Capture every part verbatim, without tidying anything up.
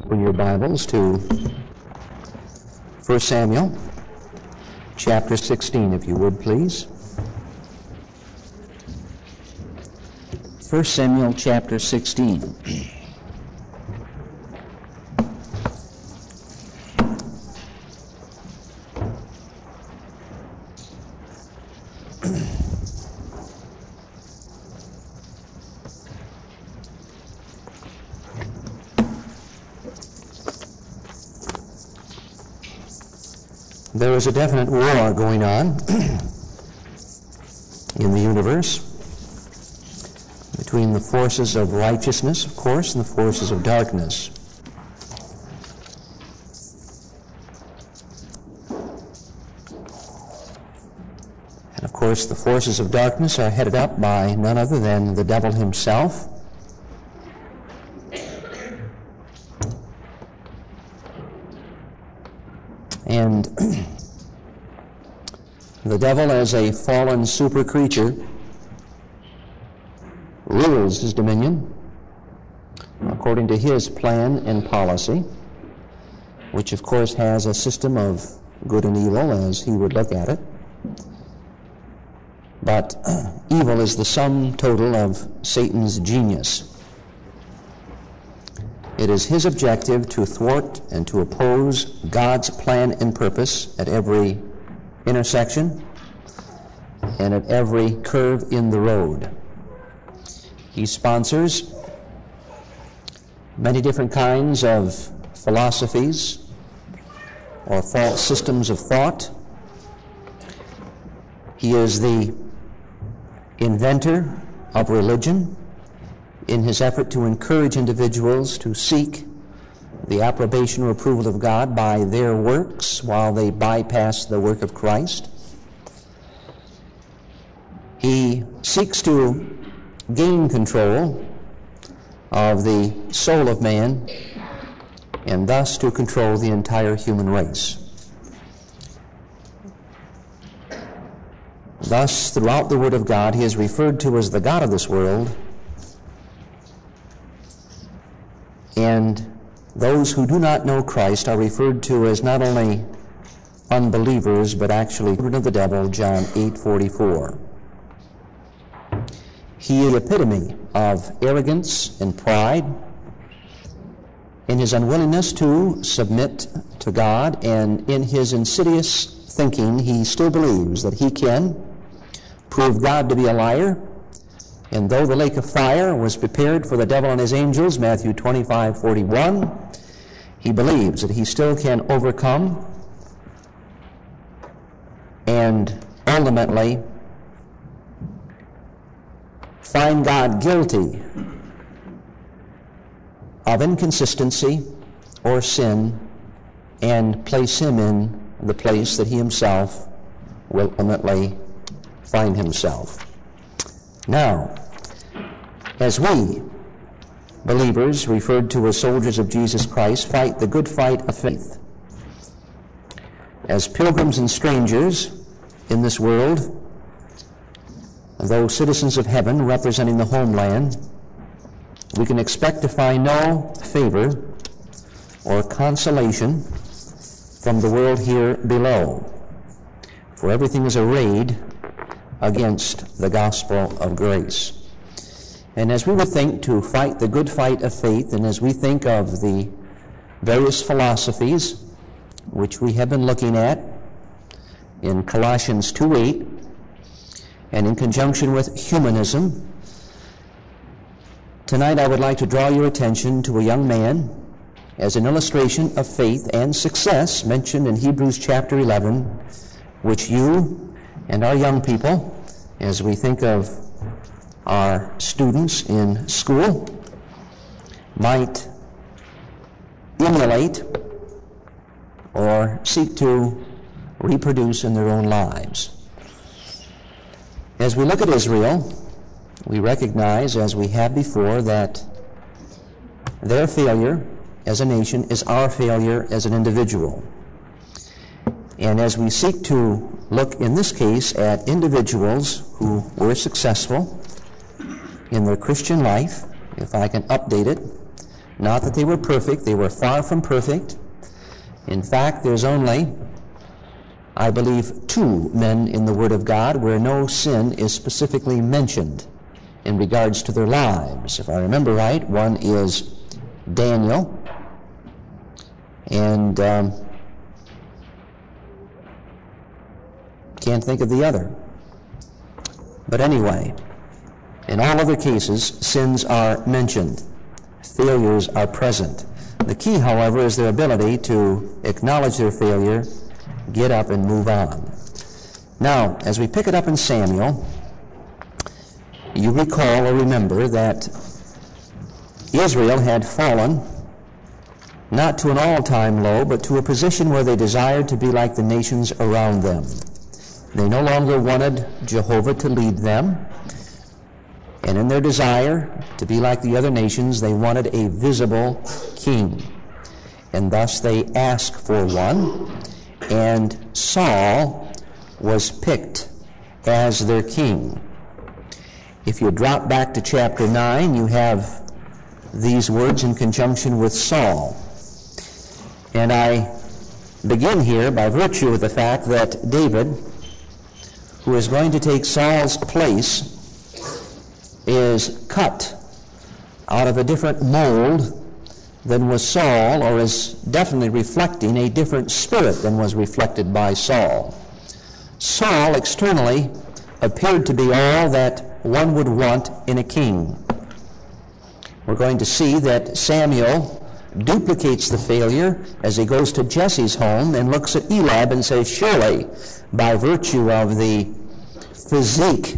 Open your Bibles to First Samuel chapter sixteen, if you would, please. First Samuel chapter sixteen. There is a definite war going on in the universe between the forces of righteousness, of course, and the forces of darkness. And of course, the forces of darkness are headed up by none other than the devil himself. And the devil, as a fallen super creature, rules his dominion according to his plan and policy, which of course has a system of good and evil as he would look at it. But uh, evil is the sum total of Satan's genius. It is his objective to thwart and to oppose God's plan and purpose at every intersection and at every curve in the road. He sponsors many different kinds of philosophies or false systems of thought. He is the inventor of religion in his effort to encourage individuals to seek the approbation or approval of God by their works while they bypass the work of Christ. He seeks to gain control of the soul of man and thus to control the entire human race. Thus, throughout the Word of God, he is referred to as the God of this world, and those who do not know Christ are referred to as not only unbelievers, but actually children of the devil, John eight forty-four. He is the epitome of arrogance and pride in his unwillingness to submit to God, and in his insidious thinking, he still believes that he can prove God to be a liar. And though the lake of fire was prepared for the devil and his angels, Matthew twenty-five forty-one, he believes that he still can overcome and ultimately find God guilty of inconsistency or sin and place him in the place that he himself will ultimately find himself. Now, as we, believers, referred to as soldiers of Jesus Christ, fight the good fight of faith, as pilgrims and strangers in this world, though citizens of heaven representing the homeland, we can expect to find no favor or consolation from the world here below, for everything is arrayed against the gospel of grace. And as we would think to fight the good fight of faith, and as we think of the various philosophies which we have been looking at in Colossians two eight, and in conjunction with humanism, tonight I would like to draw your attention to a young man as an illustration of faith and success mentioned in Hebrews chapter eleven, which you and our young people, as we think of our students in school, might emulate or seek to reproduce in their own lives. As we look at Israel, we recognize, as we have before, that their failure as a nation is our failure as an individual. And as we seek to look in this case at individuals who were successful in their Christian life, if I can update it, Not that they were perfect. They were far from perfect. In fact, there's only, I believe, two men in the Word of God where no sin is specifically mentioned in regards to their lives. If I remember right, one is Daniel, and um, can't think of the other. But anyway, in all other cases, sins are mentioned. Failures are present. The key, however, is their ability to acknowledge their failure, get up, and move on. Now, as we pick it up in Samuel, you recall or remember that Israel had fallen not to an all-time low, but to a position where they desired to be like the nations around them. They no longer wanted Jehovah to lead them, and in their desire to be like the other nations, they wanted a visible king. And thus they asked for one, and Saul was picked as their king. If you drop back to chapter nine, you have these words in conjunction with Saul. And I begin here by virtue of the fact that David, who is going to take Saul's place, is cut out of a different mold than was Saul, or is definitely reflecting a different spirit than was reflected by Saul. Saul externally appeared to be all that one would want in a king. We're going to see that Samuel duplicates the failure as he goes to Jesse's home and looks at Eliab and says, surely, by virtue of the physique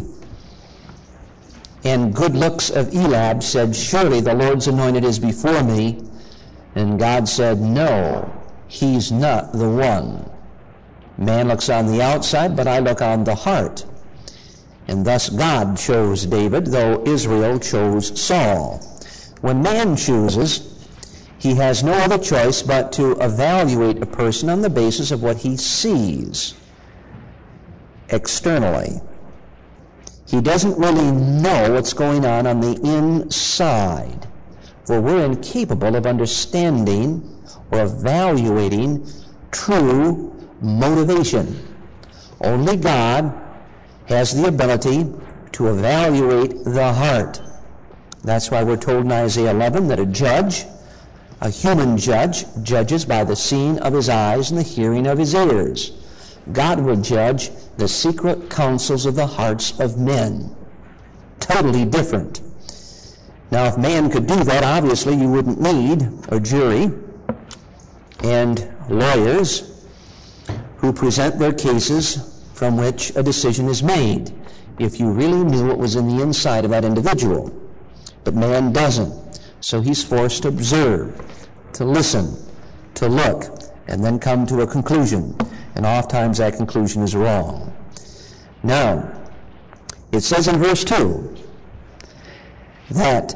and good looks of Eliab, said, surely the Lord's anointed is before me. And God said, no, he's not the one. Man looks on the outside, but I look on the heart. And thus God chose David, though Israel chose Saul. When man chooses, he has no other choice but to evaluate a person on the basis of what he sees externally. He doesn't really know what's going on on the inside, for we're incapable of understanding or evaluating true motivation. Only God has the ability to evaluate the heart. That's why we're told in Isaiah eleven that a judge, a human judge, judges by the seeing of his eyes and the hearing of his ears. God will judge the secret counsels of the hearts of men. Totally different. Now, if man could do that, obviously you wouldn't need a jury and lawyers who present their cases from which a decision is made, if you really knew what was in the inside of that individual. But man doesn't. So he's forced to observe, to listen, to look, and then come to a conclusion. And oftentimes that conclusion is wrong. Now, it says in verse two that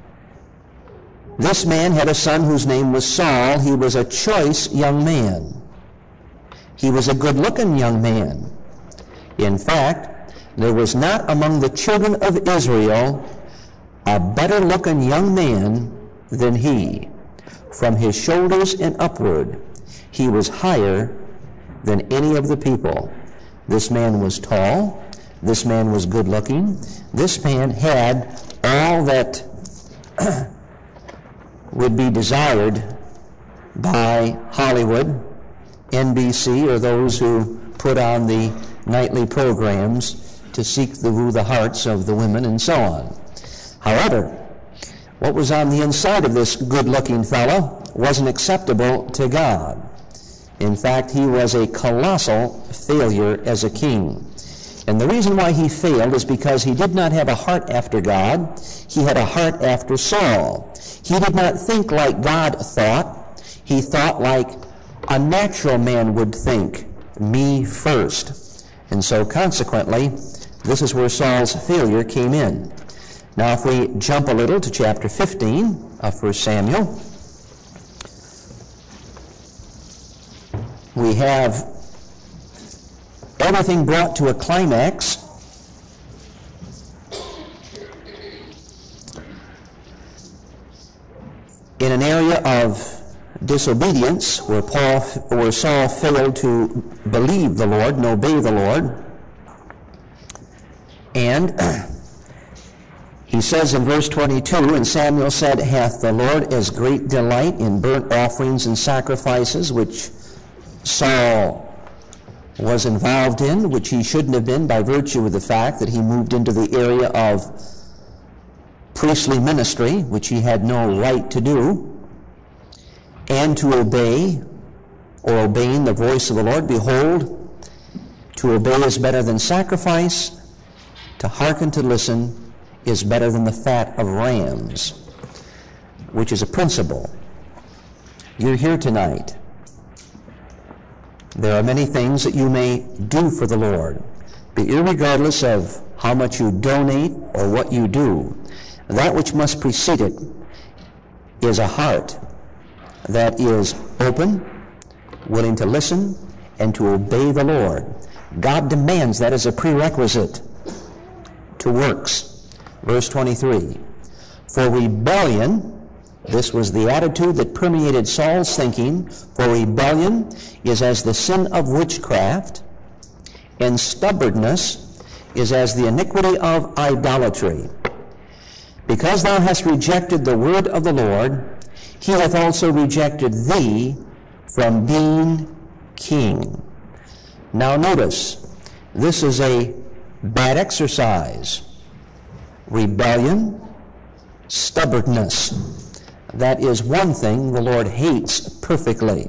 this man had a son whose name was Saul. He was a choice young man. He was a good-looking young man. In fact, there was not among the children of Israel a better-looking young man than he. From his shoulders and upward, he was higher than any of the people. This man was tall. This man was good-looking. This man had all that would be desired by Hollywood, N B C, or those who put on the nightly programs to seek to woo the hearts of the women and so on. However, what was on the inside of this good-looking fellow wasn't acceptable to God. In fact, he was a colossal failure as a king. And the reason why he failed is because he did not have a heart after God. He had a heart after Saul. He did not think like God thought. He thought like a natural man would think, me first. And so consequently, this is where Saul's failure came in. Now if we jump a little to chapter fifteen of First Samuel, we have everything brought to a climax. In an disobedience, where Paul, where Saul failed to believe the Lord and obey the Lord. And he says in verse twenty-two, and Samuel said, hath the Lord as great delight in burnt offerings and sacrifices, which Saul was involved in, which he shouldn't have been by virtue of the fact that he moved into the area of priestly ministry, which he had no right to do, and to obey, or obeying the voice of the Lord. Behold, to obey is better than sacrifice, to hearken to listen is better than the fat of rams, which is a principle. You're here tonight. There are many things that you may do for the Lord, but irregardless of how much you donate or what you do, that which must precede it is a heart that is open, willing to listen, and to obey the Lord. God demands that as a prerequisite to works. Verse twenty-three, for rebellion, this was the attitude that permeated Saul's thinking, for rebellion is as the sin of witchcraft, and stubbornness is as the iniquity of idolatry. Because thou hast rejected the word of the Lord, he hath also rejected thee from being king. Now notice, this is a bad exercise. Rebellion, stubbornness. That is one thing the Lord hates perfectly.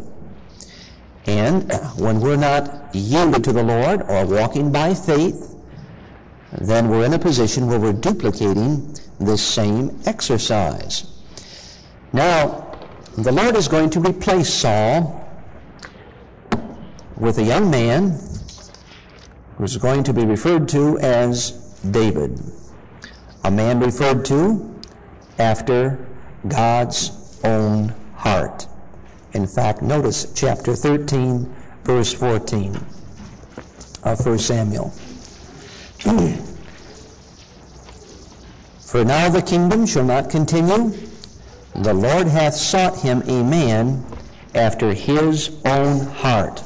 And when we're not yielded to the Lord or walking by faith, then we're in a position where we're duplicating this same exercise. Now, the Lord is going to replace Saul with a young man who's going to be referred to as David, a man referred to after God's own heart. In fact, notice chapter thirteen, verse fourteen of First Samuel. For now the kingdom shall not continue. The Lord hath sought him a man after his own heart.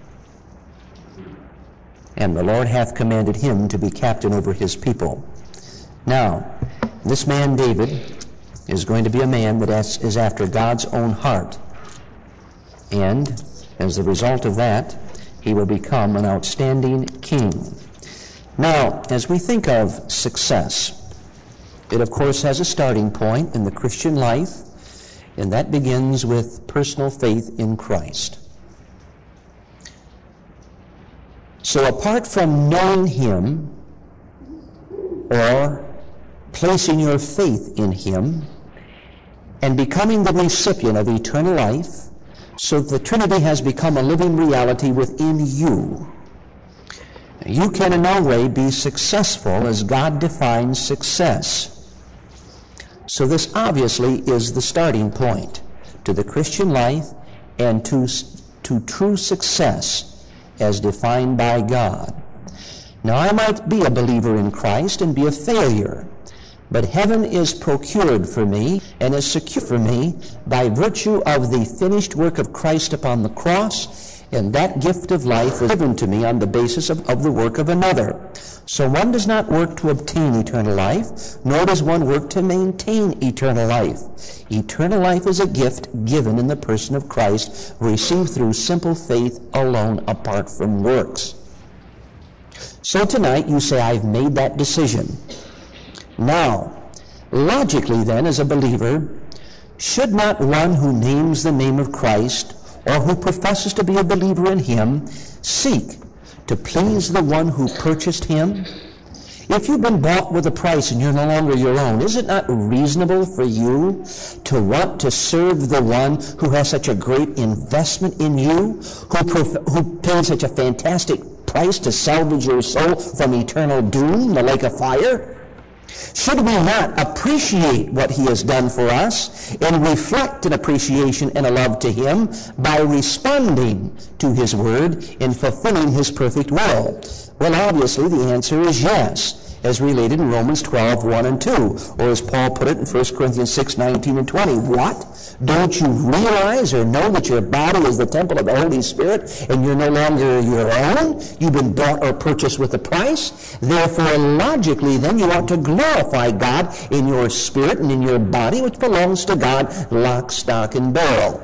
And the Lord hath commanded him to be captain over his people. Now, this man David is going to be a man that is after God's own heart. And as a result of that, he will become an outstanding king. Now, as we think of success, it of course has a starting point in the Christian life, and that begins with personal faith in Christ. So apart from knowing him or placing your faith in him and becoming the recipient of eternal life, so the Trinity has become a living reality within you, you can in no way be successful as God defines success. So this obviously is the starting point to the Christian life and to, to true success as defined by God. Now, I might be a believer in Christ and be a failure, but heaven is procured for me and is secure for me by virtue of the finished work of Christ upon the cross, and that gift of life was given to me on the basis of, of the work of another. So one does not work to obtain eternal life, nor does one work to maintain eternal life. Eternal life is a gift given in the person of Christ, received through simple faith alone, apart from works. So tonight you say, I've made that decision. Now, logically then, as a believer, should not one who names the name of Christ or who professes to be a believer in him seek to please the one who purchased him? If you've been bought with a price and you're no longer your own, is it not reasonable for you to want to serve the one who has such a great investment in you, who, prof- who paid such a fantastic price to salvage your soul from eternal doom, the lake of fire? Should we not appreciate what he has done for us and reflect an appreciation and a love to him by responding to his word and fulfilling his perfect will? Well, obviously the answer is yes. as related in Romans twelve, one and two, or as Paul put it in First Corinthians six, nineteen and twenty. What? Don't you realize or know that your body is the temple of the Holy Spirit and you're no longer your own? You've been bought or purchased with a price. Therefore, logically, then you ought to glorify God in your spirit and in your body, which belongs to God, lock, stock, and barrel.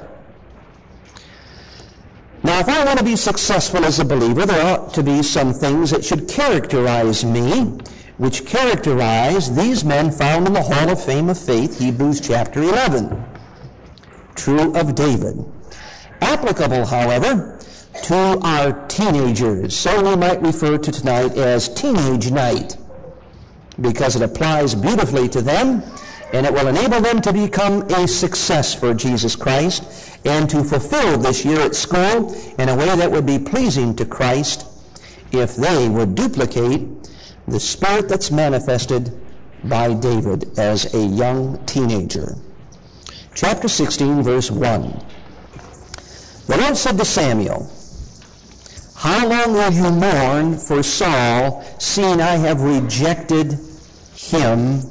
Now, if I want to be successful as a believer, there ought to be some things that should characterize me, which characterize these men found in the Hall of Fame of Faith, Hebrews chapter eleven. True of David. Applicable, however, to our teenagers. So we might refer to tonight as Teenage Night, because it applies beautifully to them, and it will enable them to become a success for Jesus Christ and to fulfill this year at school in a way that would be pleasing to Christ if they would duplicate the spirit that's manifested by David as a young teenager. Chapter sixteen, verse one. The Lord said to Samuel, "How long will you mourn for Saul, seeing I have rejected him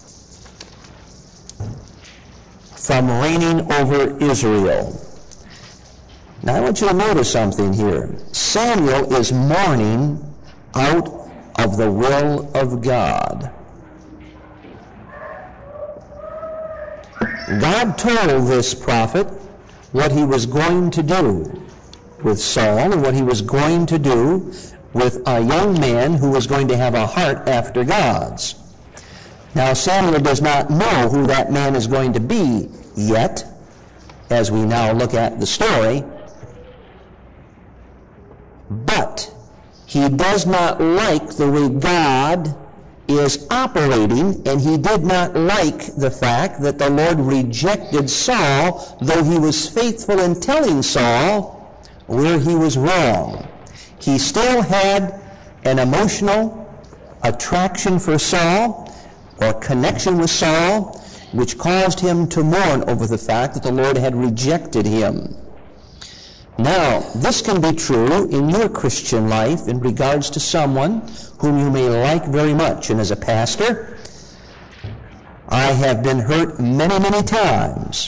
from reigning over Israel?" Now I want you to notice something here. Samuel is mourning out of the will of God. God told this prophet what he was going to do with Saul and what he was going to do with a young man who was going to have a heart after God's. Now Samuel does not know who that man is going to be yet, as we now look at the story, but he does not like the way God is operating, and he did not like the fact that the Lord rejected Saul, though he was faithful in telling Saul where he was wrong. He still had an emotional attraction for Saul, or connection with Saul, which caused him to mourn over the fact that the Lord had rejected him. Now, this can be true in your Christian life in regards to someone whom you may like very much. And as a pastor, I have been hurt many, many times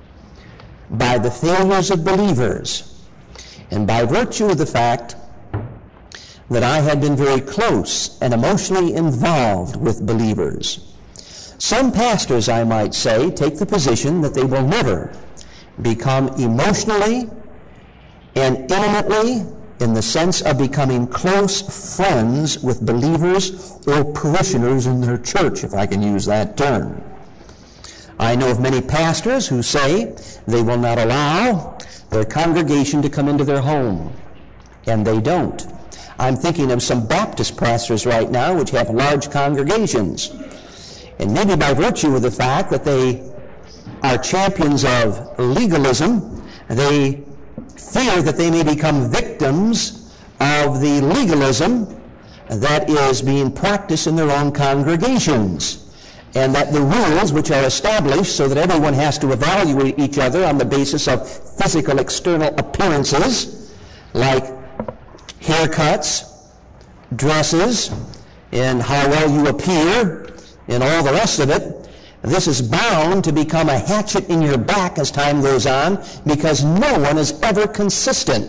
by the failures of believers, and by virtue of the fact that I had been very close and emotionally involved with believers. Some pastors, I might say, take the position that they will never become emotionally and intimately, in the sense of becoming close friends with believers or parishioners in their church, if I can use that term. I know of many pastors who say they will not allow their congregation to come into their home, and they don't. I'm thinking of some Baptist pastors right now which have large congregations, and maybe by virtue of the fact that they are champions of legalism, they fear that they may become victims of the legalism that is being practiced in their own congregations, and that the rules which are established so that everyone has to evaluate each other on the basis of physical external appearances, like haircuts, dresses, and how well you appear, and all the rest of it, this is bound to become a hatchet in your back as time goes on, because no one is ever consistent.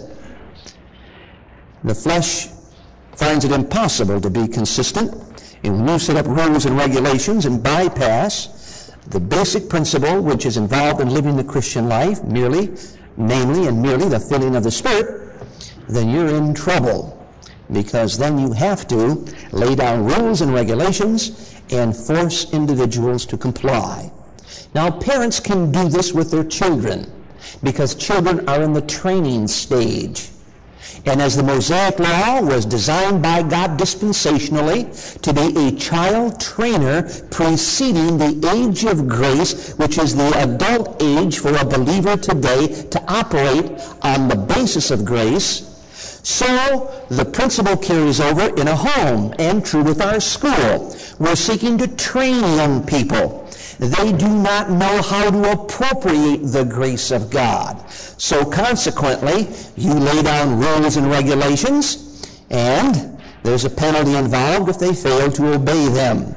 The flesh finds it impossible to be consistent, and when you set up rules and regulations and bypass the basic principle which is involved in living the Christian life, merely, namely and merely the filling of the Spirit, then you're in trouble, because then you have to lay down rules and regulations and force individuals to comply. Now, parents can do this with their children, because children are in the training stage. And as the Mosaic Law was designed by God dispensationally to be a child trainer preceding the age of grace, which is the adult age for a believer today to operate on the basis of grace, so the principle carries over in a home, and true with our school. We're seeking to train young people. They do not know how to appropriate the grace of God. So consequently, you lay down rules and regulations, and There's a penalty involved if they fail to obey them.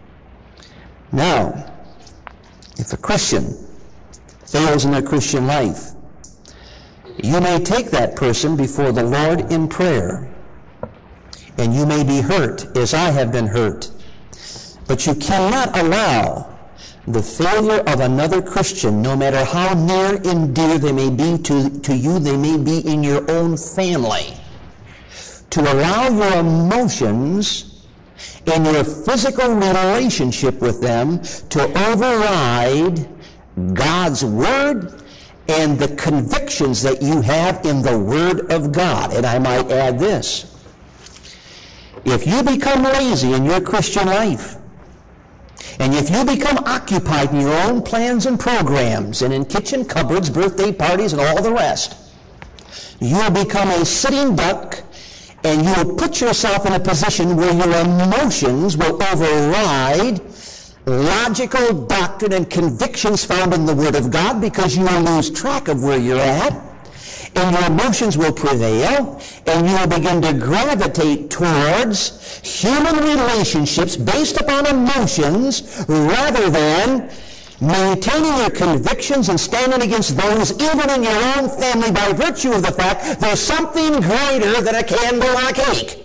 Now, if a Christian fails in their Christian life, you may take that person before the Lord in prayer, and you may be hurt as I have been hurt. But you cannot allow the failure of another Christian, no matter how near and dear they may be to, to you, they may be in your own family, to allow your emotions and your physical relationship with them to override God's Word and the convictions that you have in the Word of God. And I might add this. If you become lazy in your Christian life, and if you become occupied in your own plans and programs, and in kitchen cupboards, birthday parties, and all the rest, you'll become a sitting duck, and you'll put yourself in a position where your emotions will override logical doctrine and convictions found in the Word of God, because you will lose track of where you're at, and your emotions will prevail, and you will begin to gravitate towards human relationships based upon emotions rather than maintaining your convictions and standing against those even in your own family by virtue of the fact there's something greater than a candle on a cake.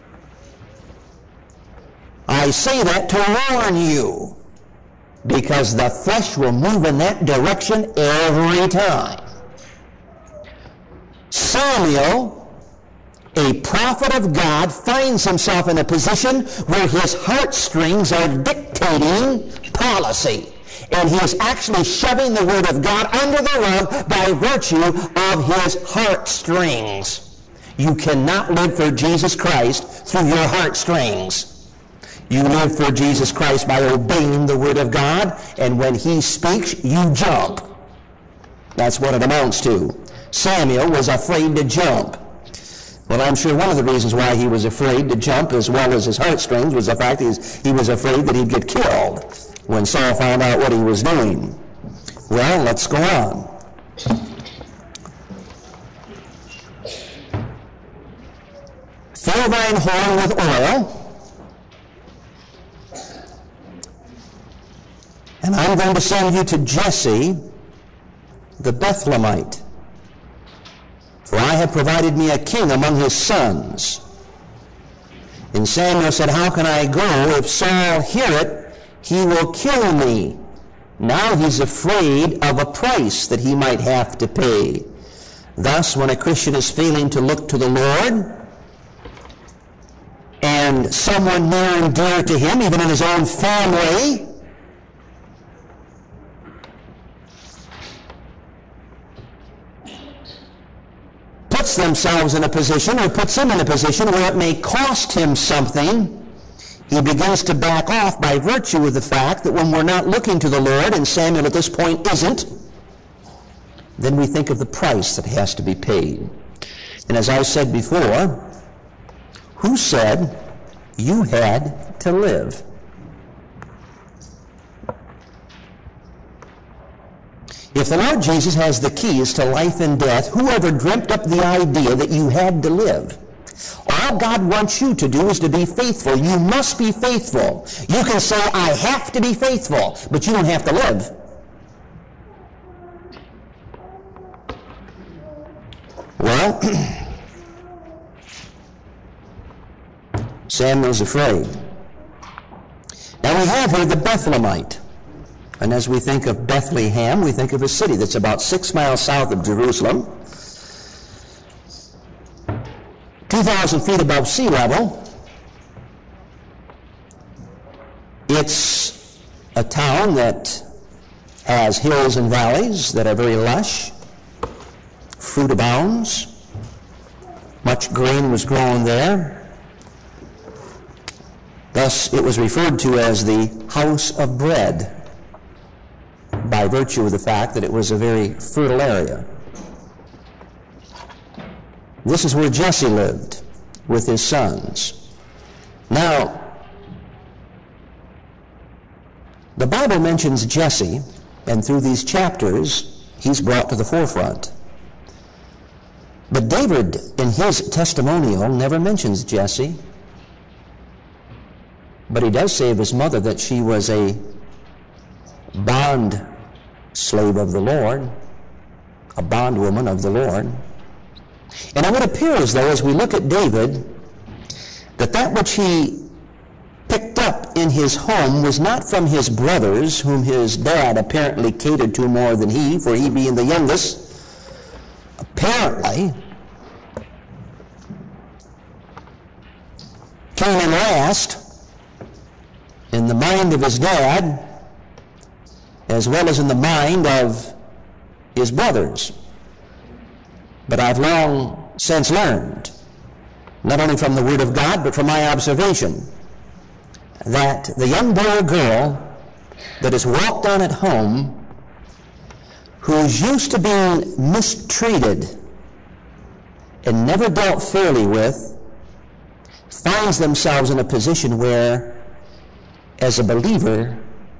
I say that to warn you, because the flesh will move in that direction every time. Samuel, a prophet of God, finds himself in a position where his heartstrings are dictating policy. And he is actually shoving the Word of God under the rug by virtue of his heartstrings. You cannot live for Jesus Christ through your heartstrings. You live for Jesus Christ by obeying the Word of God, and when He speaks, you jump. That's what it amounts to. Samuel was afraid to jump. Well, I'm sure one of the reasons why he was afraid to jump, as well as his heartstrings, was the fact that he was afraid that he'd get killed when Saul found out what he was doing. Well, let's go on. Fill thine horn with oil, and I'm going to send you to Jesse the Bethlehemite, for I have provided me a king among his sons. And Samuel said, how can I go? If Saul hear it, he will kill me. Now he's afraid of a price that he might have to pay. Thus, when a Christian is failing to look to the Lord, and someone near and dear to him, even in his own family, puts themselves in a position, or puts him in a position where it may cost him something, he begins to back off by virtue of the fact that when we're not looking to the Lord, and Samuel at this point isn't, then we think of the price that has to be paid. And as I said before, who said you had to live? If the Lord Jesus has the keys to life and death, whoever dreamt up the idea that you had to live? All God wants you to do is to be faithful. You must be faithful. You can say, I have to be faithful, but you don't have to live. Well, Samuel's afraid. Now we have here the Bethlehemite. And as we think of Bethlehem, we think of a city that's about six miles south of Jerusalem, two thousand feet above sea level. It's a town that has hills and valleys that are very lush. Fruit abounds. Much grain was grown there. Thus, it was referred to as the house of bread, by virtue of the fact that it was a very fertile area. This is where Jesse lived with his sons. Now, the Bible mentions Jesse, and through these chapters, he's brought to the forefront. But David, in his testimonial, never mentions Jesse. But he does say of his mother that she was a bond slave of the Lord, a bondwoman of the Lord. And it would appear as though, as we look at David, that that which he picked up in his home was not from his brothers, whom his dad apparently catered to more than he, for he being the youngest. Apparently, came in last in the mind of his dad, as well as in the mind of his brothers. But I've long since learned, not only from the Word of God, but from my observation, that the young boy or girl that is walked on at home, who is used to being mistreated and never dealt fairly with, finds themselves in a position where, as a believer,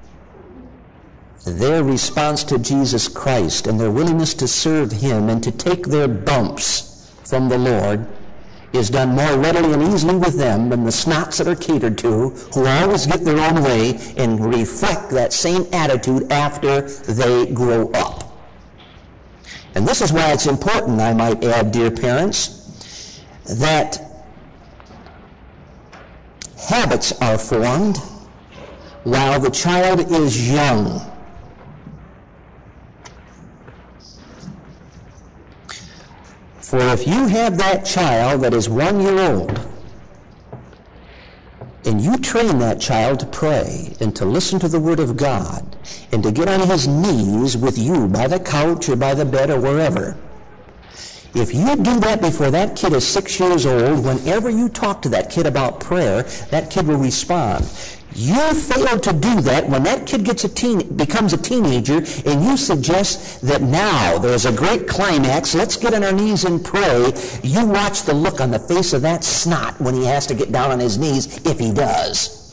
their response to Jesus Christ and their willingness to serve Him and to take their bumps from the Lord is done more readily and easily with them than the snots that are catered to, who always get their own way and reflect that same attitude after they grow up. And this is why it's important, I might add, dear parents, that habits are formed while the child is young. For if you have that child that is one year old, and you train that child to pray and to listen to the Word of God and to get on his knees with you by the couch or by the bed or wherever, if you do that before that kid is six years old, whenever you talk to that kid about prayer, that kid will respond. You fail to do that when that kid gets a teen, becomes a teenager, and you suggest that now there's a great climax, let's get on our knees and pray. You watch the look on the face of that snot when he has to get down on his knees, if he does.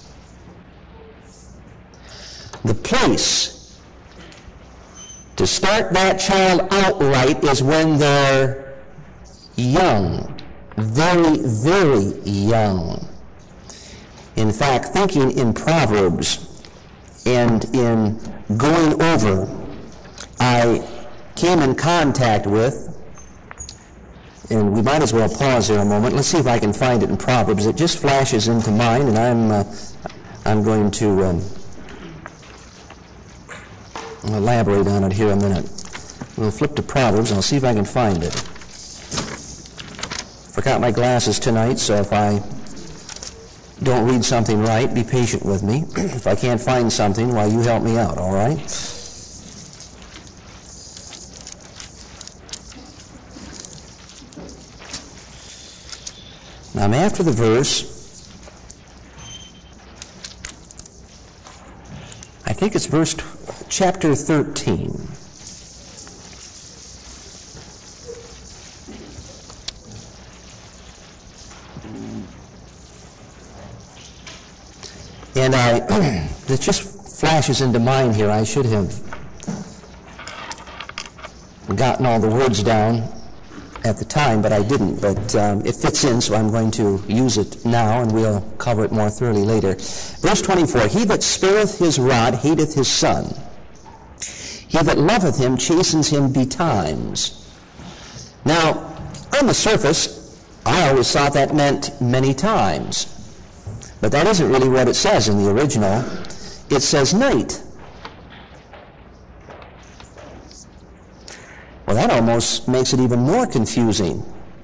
The place to start that child out right is when they're young, very, very young. In fact, thinking in Proverbs and in going over, I came in contact with, and we might as well pause there a moment. Let's see if I can find it in Proverbs. It just flashes into mind, and I'm uh, I'm going to um, elaborate on it here a minute. We'll flip to Proverbs, and I'll see if I can find it. Forgot my glasses tonight, so if I don't read something right, be patient with me. If I can't find something, why, you help me out, all right? Now I'm after the verse. I think it's verse t- chapter thirteen. And I, it just flashes into mind here. I should have gotten all the words down at the time, but I didn't. But um, it fits in, so I'm going to use it now, and we'll cover it more thoroughly later. Verse twenty-four, he that spareth his rod hateth his son. He that loveth him chastens him betimes. Now, on the surface, I always thought that meant many times. But that isn't really what it says in the original. It says night. Well, that almost makes it even more confusing.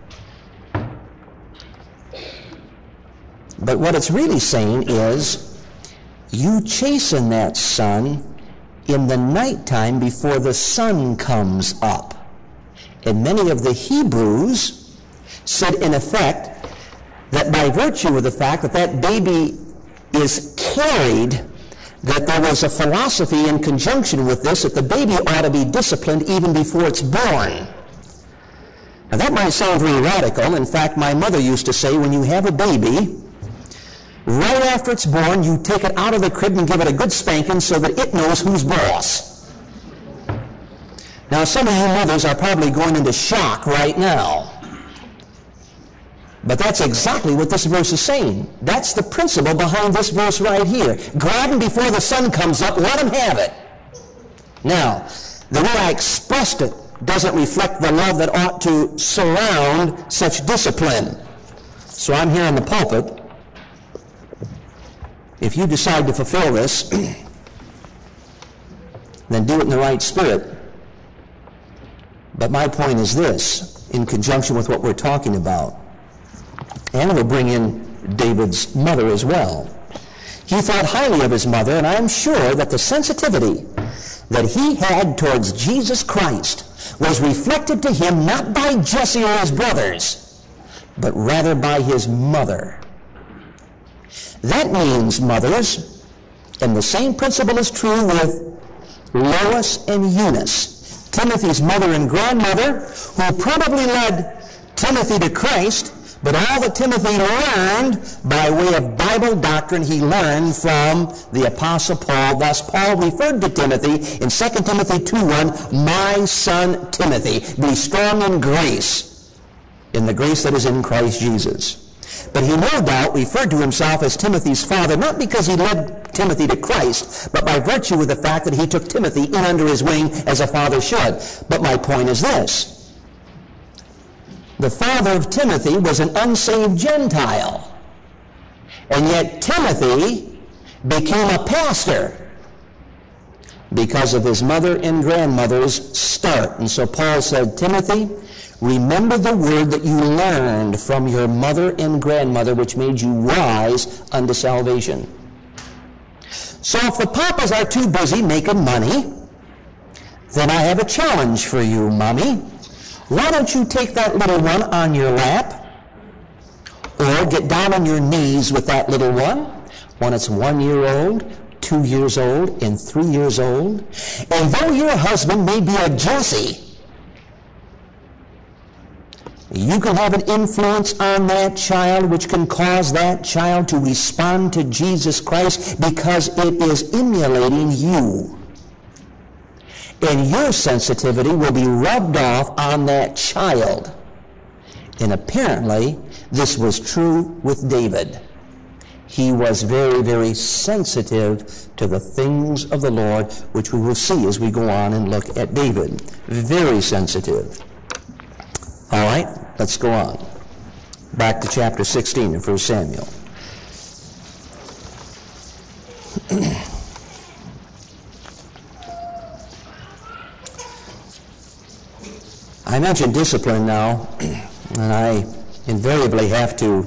But what it's really saying is, you chasten that son in the nighttime before the sun comes up. And many of the Hebrews said, in effect, that by virtue of the fact that that baby is carried, that there was a philosophy in conjunction with this, that the baby ought to be disciplined even before it's born. Now that might sound very radical. In fact, my mother used to say, when you have a baby, right after it's born, you take it out of the crib and give it a good spanking so that it knows who's boss. Now some of you mothers are probably going into shock right now. But that's exactly what this verse is saying. That's the principle behind this verse right here. Grab them before the sun comes up, let them have it. Now, the way I expressed it doesn't reflect the love that ought to surround such discipline. So I'm here in the pulpit. If you decide to fulfill this, then do it in the right spirit. But my point is this, in conjunction with what we're talking about. And we'll bring in David's mother as well. He thought highly of his mother, and I'm sure that the sensitivity that he had towards Jesus Christ was reflected to him not by Jesse or his brothers, but rather by his mother. That means, mothers, and the same principle is true with Lois and Eunice, Timothy's mother and grandmother, who probably led Timothy to Christ, but all that Timothy learned by way of Bible doctrine, he learned from the Apostle Paul. Thus, Paul referred to Timothy in Second Timothy two one, my son Timothy, be strong in grace, in the grace that is in Christ Jesus. But he no doubt referred to himself as Timothy's father, not because he led Timothy to Christ, but by virtue of the fact that he took Timothy in under his wing as a father should. But my point is this. The father of Timothy was an unsaved Gentile. And yet Timothy became a pastor because of his mother and grandmother's start. And so Paul said, Timothy, remember the word that you learned from your mother and grandmother, which made you wise unto salvation. So if the papas are too busy making money, then I have a challenge for you, Mommy. Why don't you take that little one on your lap, or get down on your knees with that little one when it's one year old, two years old, and three years old? And though your husband may be a Jesse, you can have an influence on that child which can cause that child to respond to Jesus Christ because it is emulating you. And your sensitivity will be rubbed off on that child. And apparently, this was true with David. He was very, very sensitive to the things of the Lord, which we will see as we go on and look at David. Very sensitive. All right, let's go on. Back to chapter sixteen of First Samuel. I mentioned discipline now, and I invariably have to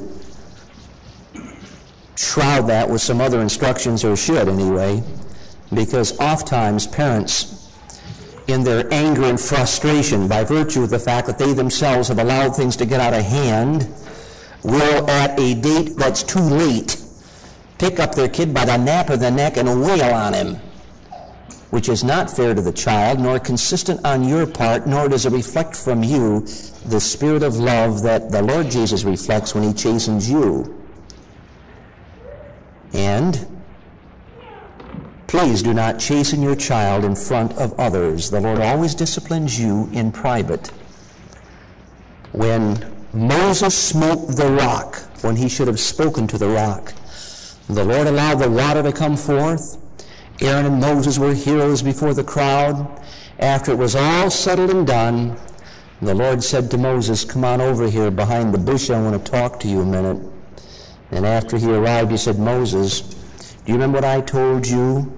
shroud that with some other instructions, or should anyway, because oftentimes parents, in their anger and frustration by virtue of the fact that they themselves have allowed things to get out of hand, will at a date that's too late pick up their kid by the nape of the neck and wail on him, which is not fair to the child, nor consistent on your part, nor does it reflect from you the spirit of love that the Lord Jesus reflects when he chastens you. And please do not chasten your child in front of others. The Lord always disciplines you in private. When Moses smote the rock, when he should have spoken to the rock, the Lord allowed the water to come forth. Aaron and Moses were heroes before the crowd. After it was all settled and done, the Lord said to Moses, come on over here behind the bush, I want to talk to you a minute. And after he arrived, he said, Moses, do you remember what I told you?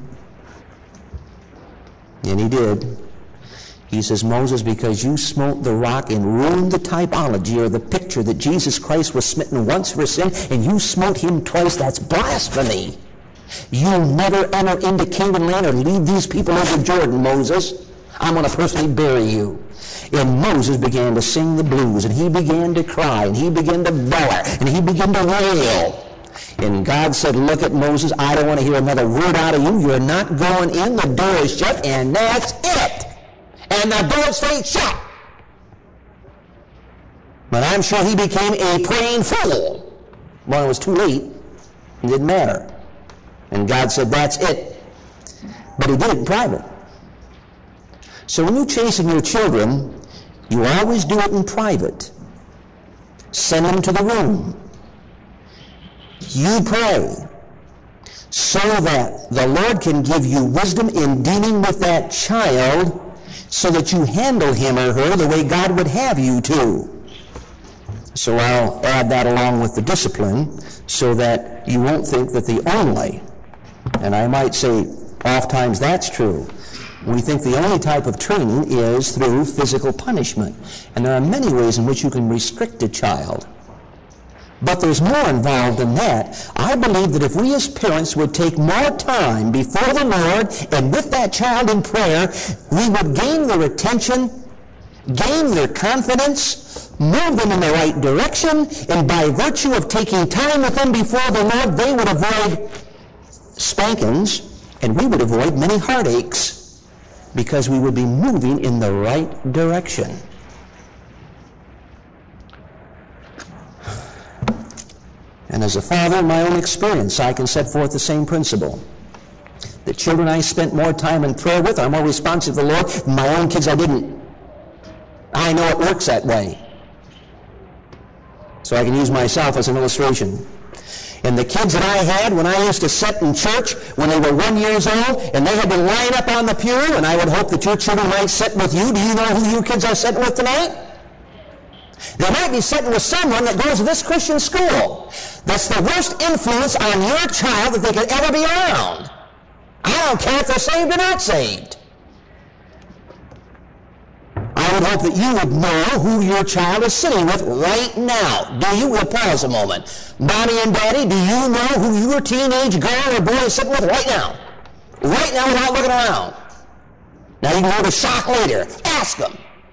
And he did. He says, Moses, because you smote the rock and ruined the typology or the picture that Jesus Christ was smitten once for sin, and you smote him twice, that's blasphemy. You'll never enter into Canaan land or lead these people over Jordan, Moses. I'm going to personally bury you. And Moses began to sing the blues, and he began to cry, and he began to bellow, and he began to wail. And God said, look at Moses, I don't want to hear another word out of you. You're not going in, the door is shut, and that's it. And the door stayed shut. But I'm sure he became a praying fool. Well, it was too late. It didn't matter. And God said, that's it. But he did it in private. So when you chasten your children, you always do it in private. Send him to the room. You pray so that the Lord can give you wisdom in dealing with that child so that you handle him or her the way God would have you to. So I'll add that along with the discipline so that you won't think that the only, and I might say oftentimes that's true, we think the only type of training is through physical punishment. And there are many ways in which you can restrict a child. But there's more involved than that. I believe that if we as parents would take more time before the Lord and with that child in prayer, we would gain their attention, gain their confidence, move them in the right direction, and by virtue of taking time with them before the Lord, they would avoid spankings, and we would avoid many heartaches, because we would be moving in the right direction. And as a father, in my own experience, I can set forth the same principle. The children I spent more time in prayer with are more responsive to the Lord than my own kids I didn't. I know it works that way. So I can use myself as an illustration. And the kids that I had when I used to sit in church when they were one years old, and they had to line up on the pew, and I would hope that your children might sit with you. Do you know who you kids are sitting with tonight? They might be sitting with someone that goes to this Christian school. That's the worst influence on your child that they could ever be around. I don't care if they're saved or not saved. I would hope that you would know who your child is sitting with right now. Do you? We'll pause a moment. Mommy and Daddy, do you know who your teenage girl or boy is sitting with right now? Right now without looking around. Now you can go to shock later. Ask them.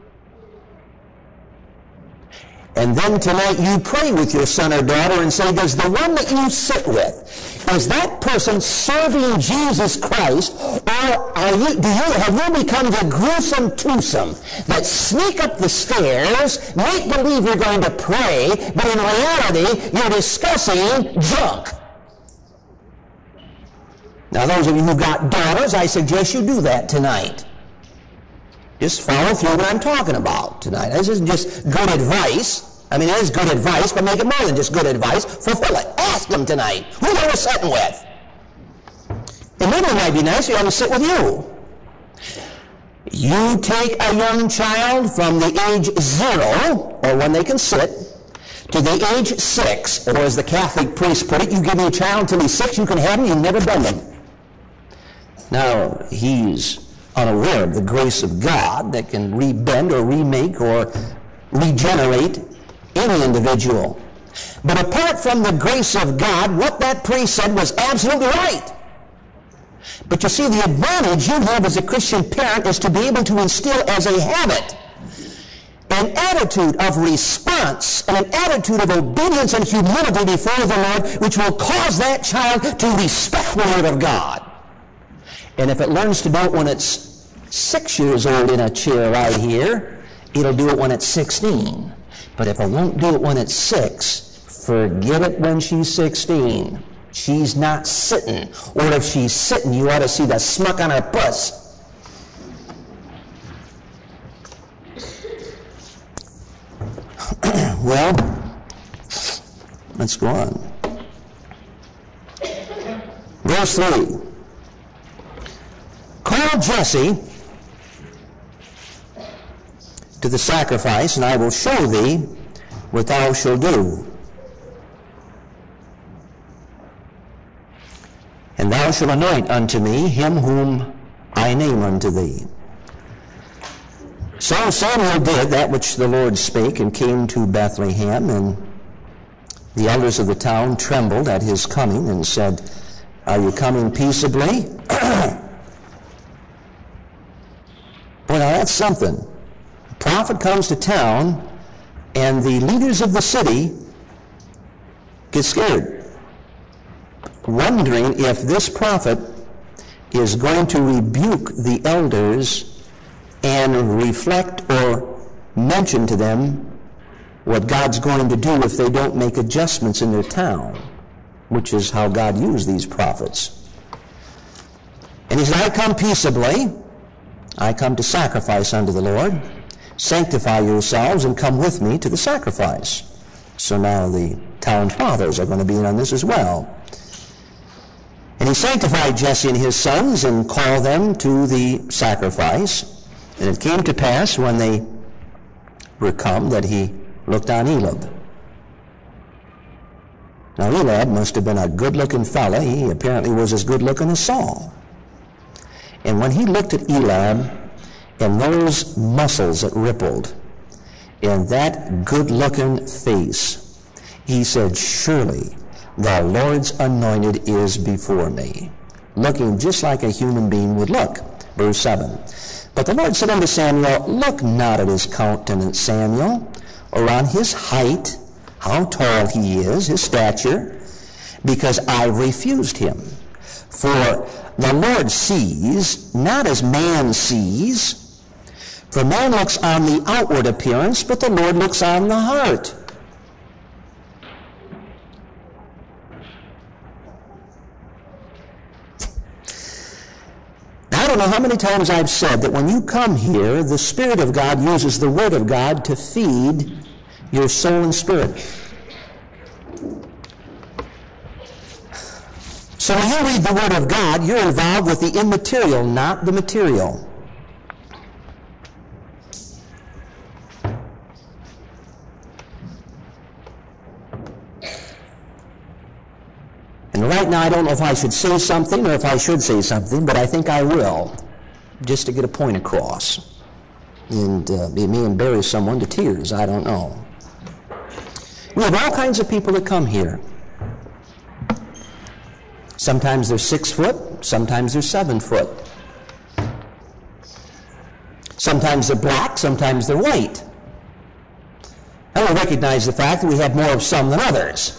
And then tonight you pray with your son or daughter and say, does the one that you sit with, is that person serving Jesus Christ, or are you, do you, have you become the gruesome twosome that sneak up the stairs, make believe you're going to pray, but in reality you're discussing junk? Now those of you who've got daughters, I suggest you do that tonight. Just follow through what I'm talking about tonight. This isn't just good advice. I mean, it is good advice, but make it more than just good advice. Fulfill it. Ask them tonight who they were sitting with. And maybe it might be nice for them to sit with you. You take a young child from the age zero, or when they can sit, to the age six, or as the Catholic priest put it, you give me a child until he's six, you can have him, you've never bend him. Now, he's unaware of the grace of God that can rebend or remake or regenerate any individual. But apart from the grace of God, what that priest said was absolutely right. But you see, the advantage you have as a Christian parent is to be able to instill as a habit an attitude of response and an attitude of obedience and humility before the Lord, which will cause that child to respect the Word of God. And if it learns to do it when it's six years old in a chair right here, it'll do it when it's sixteen. But if it won't do it when it's six, forget it when she's sixteen. She's not sitting. Or if she's sitting, you ought to see the smuck on her puss. Well, let's go on. Verse three. Call Jesse to the sacrifice, and I will show thee what thou shalt do. And thou shalt anoint unto me him whom I name unto thee. So Samuel did that which the Lord spake, and came to Bethlehem, and the elders of the town trembled at his coming, and said, Are you coming peaceably? Boy, now that's something. The prophet comes to town, and the leaders of the city get scared, wondering if this prophet is going to rebuke the elders and reflect or mention to them what God's going to do if they don't make adjustments in their town, which is how God used these prophets. And he said, I come peaceably. I come to sacrifice unto the Lord. Sanctify yourselves and come with me to the sacrifice. So now the town fathers are going to be in on this as well. And he sanctified Jesse and his sons and called them to the sacrifice. And it came to pass when they were come that he looked on Eliab. Now Eliab must have been a good-looking fella. He apparently was as good-looking as Saul. And when he looked at Eliab and those muscles that rippled in that good-looking face, he said, surely the Lord's anointed is before me, looking just like a human being would look. Verse seven. But the Lord said unto Samuel, look not at his countenance, Samuel, or on his height, how tall he is, his stature, because I refused him. For the Lord sees, not as man sees, for man looks on the outward appearance, but the Lord looks on the heart. I don't know how many times I've said that when you come here, the Spirit of God uses the Word of God to feed your soul and spirit. So when you read the Word of God, you're involved with the immaterial, not the material. And right now I don't know if I should say something or if I should say something, but I think I will, just to get a point across. And uh, it may embarrass someone to tears, I don't know. We have all kinds of people that come here. Sometimes they're six foot, sometimes they're seven foot. Sometimes they're black, sometimes they're white. And we recognize the fact that we have more of some than others.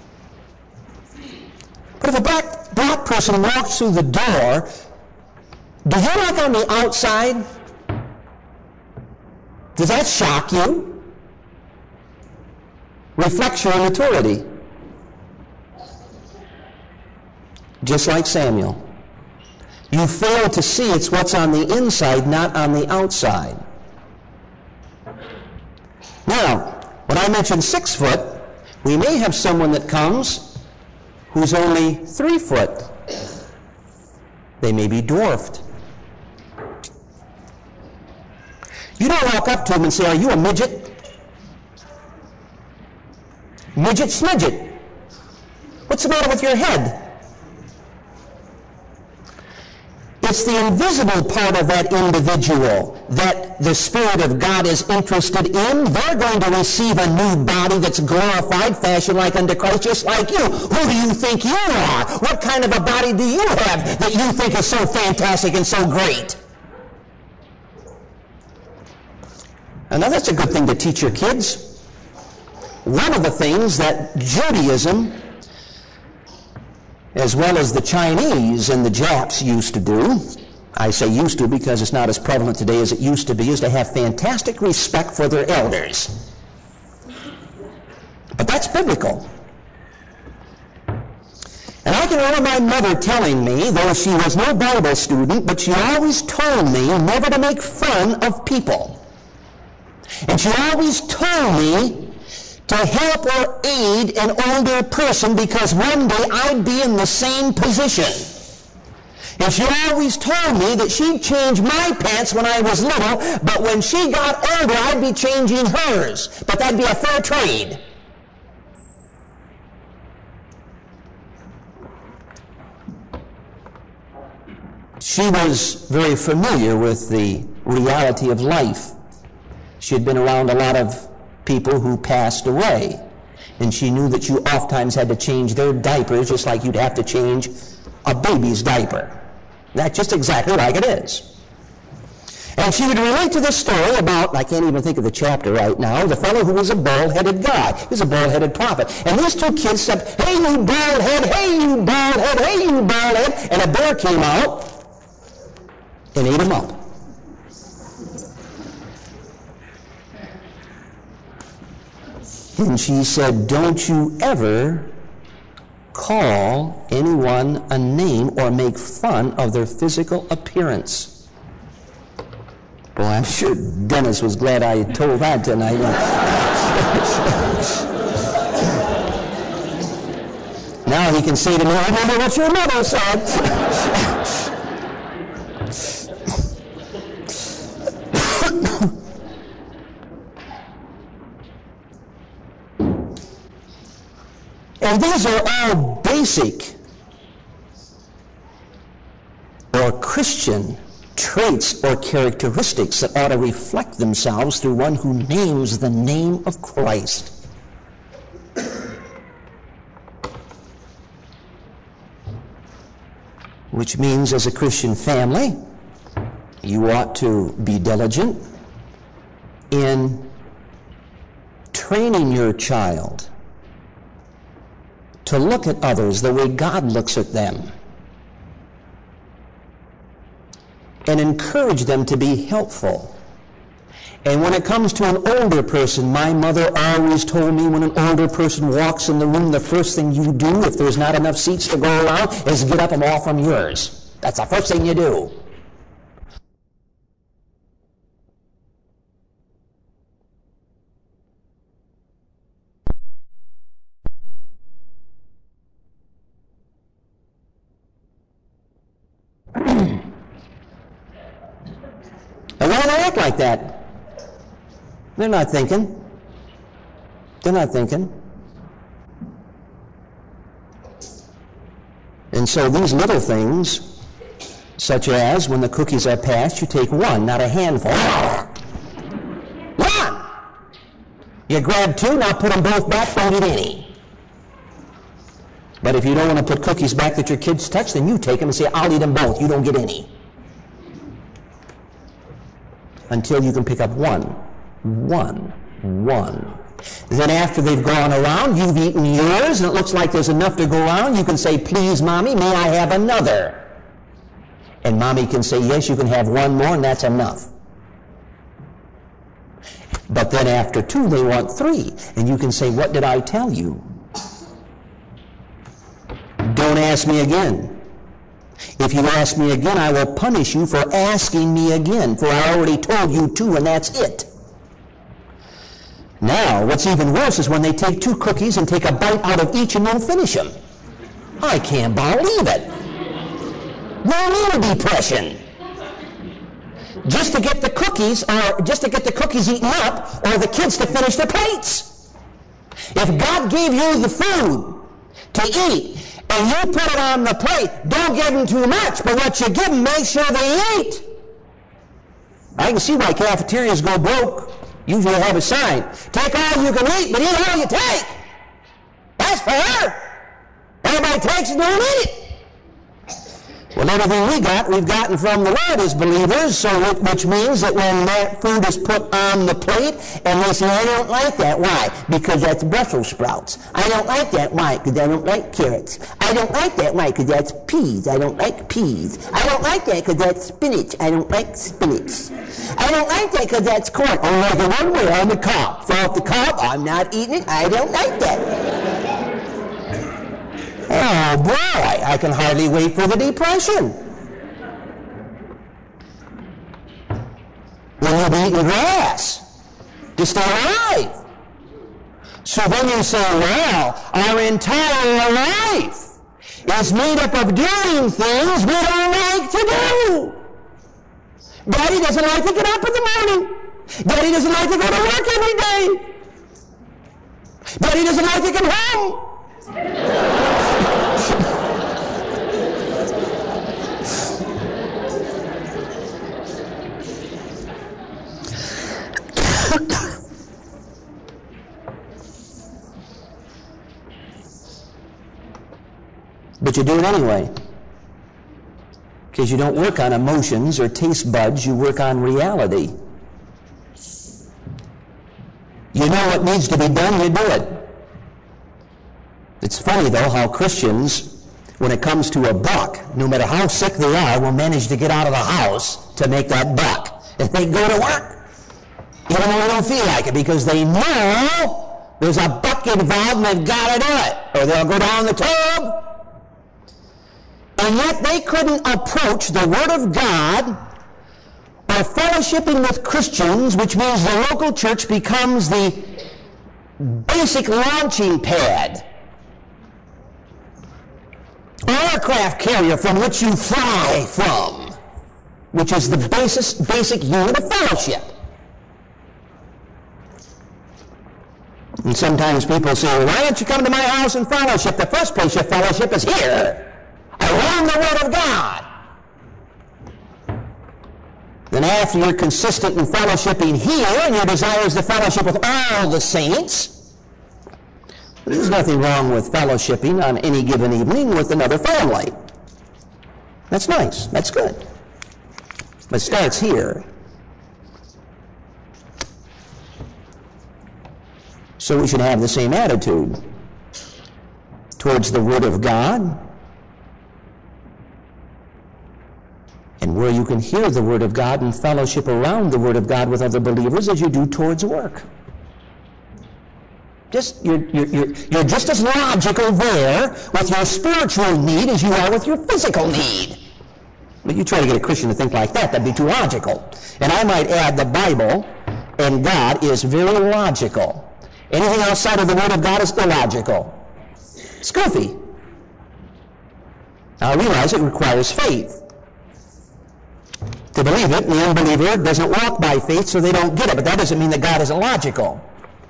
But if a black, black person walks through the door, do you look on the outside? Does that shock you? Reflects your immaturity. Just like Samuel. You fail to see it's what's on the inside, not on the outside. Now, when I mentioned six foot, we may have someone that comes who's only three foot. They may be dwarfed. You don't walk up to them and say, are you a midget? Midget smidget. What's the matter with your head? It's the invisible part of that individual that the Spirit of God is interested in. They're going to receive a new body that's glorified, fashioned like unto Christ, just like you. Who do you think you are? What kind of a body do you have that you think is so fantastic and so great? And now that's a good thing to teach your kids. One of the things that Judaism, as well as the Chinese and the Japs used to do, I say used to because it's not as prevalent today as it used to be, is to have fantastic respect for their elders. But that's biblical. And I can remember my mother telling me, though she was no Bible student, but she always told me never to make fun of people. And she always told me to help or aid an older person because one day I'd be in the same position. And she always told me that she'd change my pants when I was little, but when she got older, I'd be changing hers. But that'd be a fair trade. She was very familiar with the reality of life. She had been around a lot of people who passed away. And she knew that you oftentimes had to change their diapers just like you'd have to change a baby's diaper. That's just exactly like it is. And she would relate to this story about, I can't even think of the chapter right now, the fellow who was a bald-headed guy. He was a bald-headed prophet. And these two kids said, hey, you bald head, hey, you bald head, hey, you bald head. And a bear came out and ate him up. And she said, don't you ever call anyone a name or make fun of their physical appearance. Boy, I'm sure Dennis was glad I told that tonight. Now he can say to me, remember what your mother said. And these are all basic or Christian traits or characteristics that ought to reflect themselves through one who names the name of Christ. Which means, as a Christian family, you ought to be diligent in training your child to look at others the way God looks at them, and encourage them to be helpful. And when it comes to an older person, my mother always told me when an older person walks in the room, the first thing you do, if there's not enough seats to go around, is get up and walk from yours. That's the first thing you do. And why do they act like that? They're not thinking. They're not thinking. And so these little things, such as when the cookies are passed, you take one, not a handful. One! You grab two, now put them both back, don't eat any. But if you don't want to put cookies back that your kids touch, then you take them and say, I'll eat them both, you don't get any. Until you can pick up one. One. One. Then after they've gone around, you've eaten yours, and it looks like there's enough to go around, you can say, please, Mommy, may I have another? And Mommy can say, yes, you can have one more, and that's enough. But then after two, they want three. And you can say, what did I tell you? Don't ask me again. If you ask me again, I will punish you for asking me again, for I already told you two, and that's it. Now, what's even worse is when they take two cookies and take a bite out of each and don't finish them. I can't believe it. No little depression. Just to get the cookies, or just to get the cookies eaten up, or the kids to finish their plates. If God gave you the food to eat, and you put it on the plate, don't give them too much, but what you give them, make sure they eat. I can see why cafeterias go broke. Usually have a sign, take all you can eat, but eat all you take. That's fair. Everybody takes and don't eat it. Well, everything we got, we've gotten from the Lord as believers, so which means that when that food is put on the plate, and they say, I don't like that. Why? Because that's Brussels sprouts. I don't like that. Why? Because I don't like carrots. I don't like that. Why? Because that's peas. I don't like peas. I don't like that because that's spinach. I don't like spinach. I don't like that because that's corn. Only the one way on the cob. Throw off the cob. I'm not eating it. I don't like that. Oh boy, I can hardly wait for the depression. When you'll be eating grass to stay alive. So then you say, well, our entire life is made up of doing things we don't like to do. Daddy doesn't like to get up in the morning. Daddy doesn't like to go to work every day. Daddy doesn't like to come home. But you do it anyway. Because you don't work on emotions or taste buds, you work on reality. You know what needs to be done, you do it. It's funny, though, how Christians, when it comes to a buck, no matter how sick they are, will manage to get out of the house to make that buck. If they go to work, even though they don't feel like it, because they know there's a buck involved and they've got to do it, or they'll go down the tube. And yet they couldn't approach the Word of God or fellowshipping with Christians, which means the local church becomes the basic launching pad aircraft carrier from which you fly from, which is the basis, basic unit of fellowship. And sometimes people say, well, why don't you come to my house and fellowship? The first place your fellowship is here, around the Word of God. Then after you're consistent in fellowshipping here, and your desire is to fellowship with all the saints, there's nothing wrong with fellowshipping on any given evening with another family. That's nice. That's good. But it starts here. So we should have the same attitude towards the Word of God, and where you can hear the Word of God and fellowship around the Word of God with other believers as you do towards work. Just you're, you're, you're, you're just as logical there with your spiritual need as you are with your physical need. But you try to get a Christian to think like that, that'd be too logical. And I might add, the Bible and God is very logical. Anything outside of the Word of God is illogical. It's goofy. Now I realize it requires faith to believe it, and the unbeliever doesn't walk by faith, so they don't get it. But that doesn't mean that God isn't logical.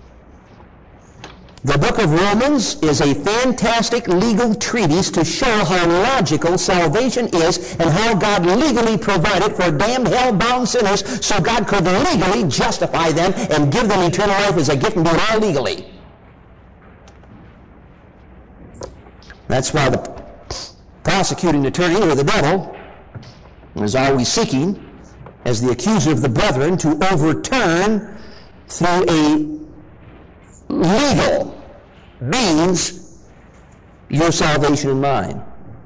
The book of Romans is a fantastic legal treatise to show how logical salvation is and how God legally provided for damned hell-bound sinners so God could legally justify them and give them eternal life as a gift and do it all legally. That's why the prosecuting attorney, or the devil, is always seeking, as the accuser of the brethren, to overturn through a legal means your salvation and mine.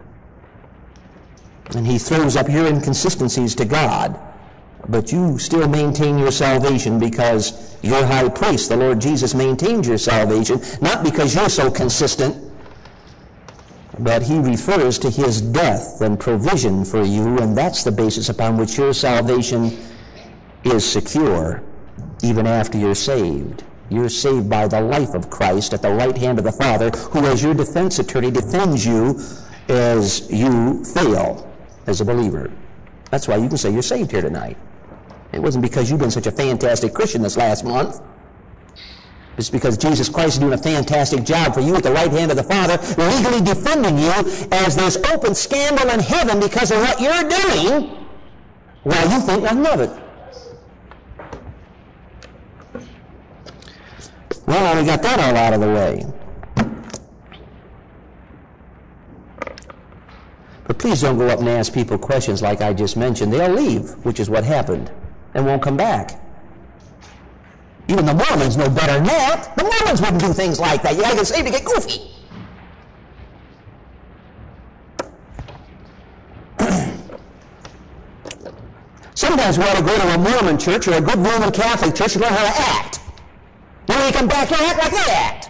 And he throws up your inconsistencies to God, but you still maintain your salvation because your high priest, the Lord Jesus, maintained your salvation, not because you're so consistent, but he refers to his death and provision for you, and that's the basis upon which your salvation is secure, even after you're saved. You're saved by the life of Christ at the right hand of the Father, who as your defense attorney defends you as you fail as a believer. That's why you can say you're saved here tonight. It wasn't because you've been such a fantastic Christian this last month. It's because Jesus Christ is doing a fantastic job for you at the right hand of the Father, legally defending you as there's open scandal in heaven because of what you're doing, while you think nothing of it. Well, we got that all out of the way. But please don't go up and ask people questions like I just mentioned. They'll leave, which is what happened, and won't come back. Even the Mormons know better than that. The Mormons wouldn't do things like that. You gotta get saved to get goofy. Sometimes we ought to go to a Mormon church or a good Roman Catholic church to learn how to act. Then when you come back here, act like they act.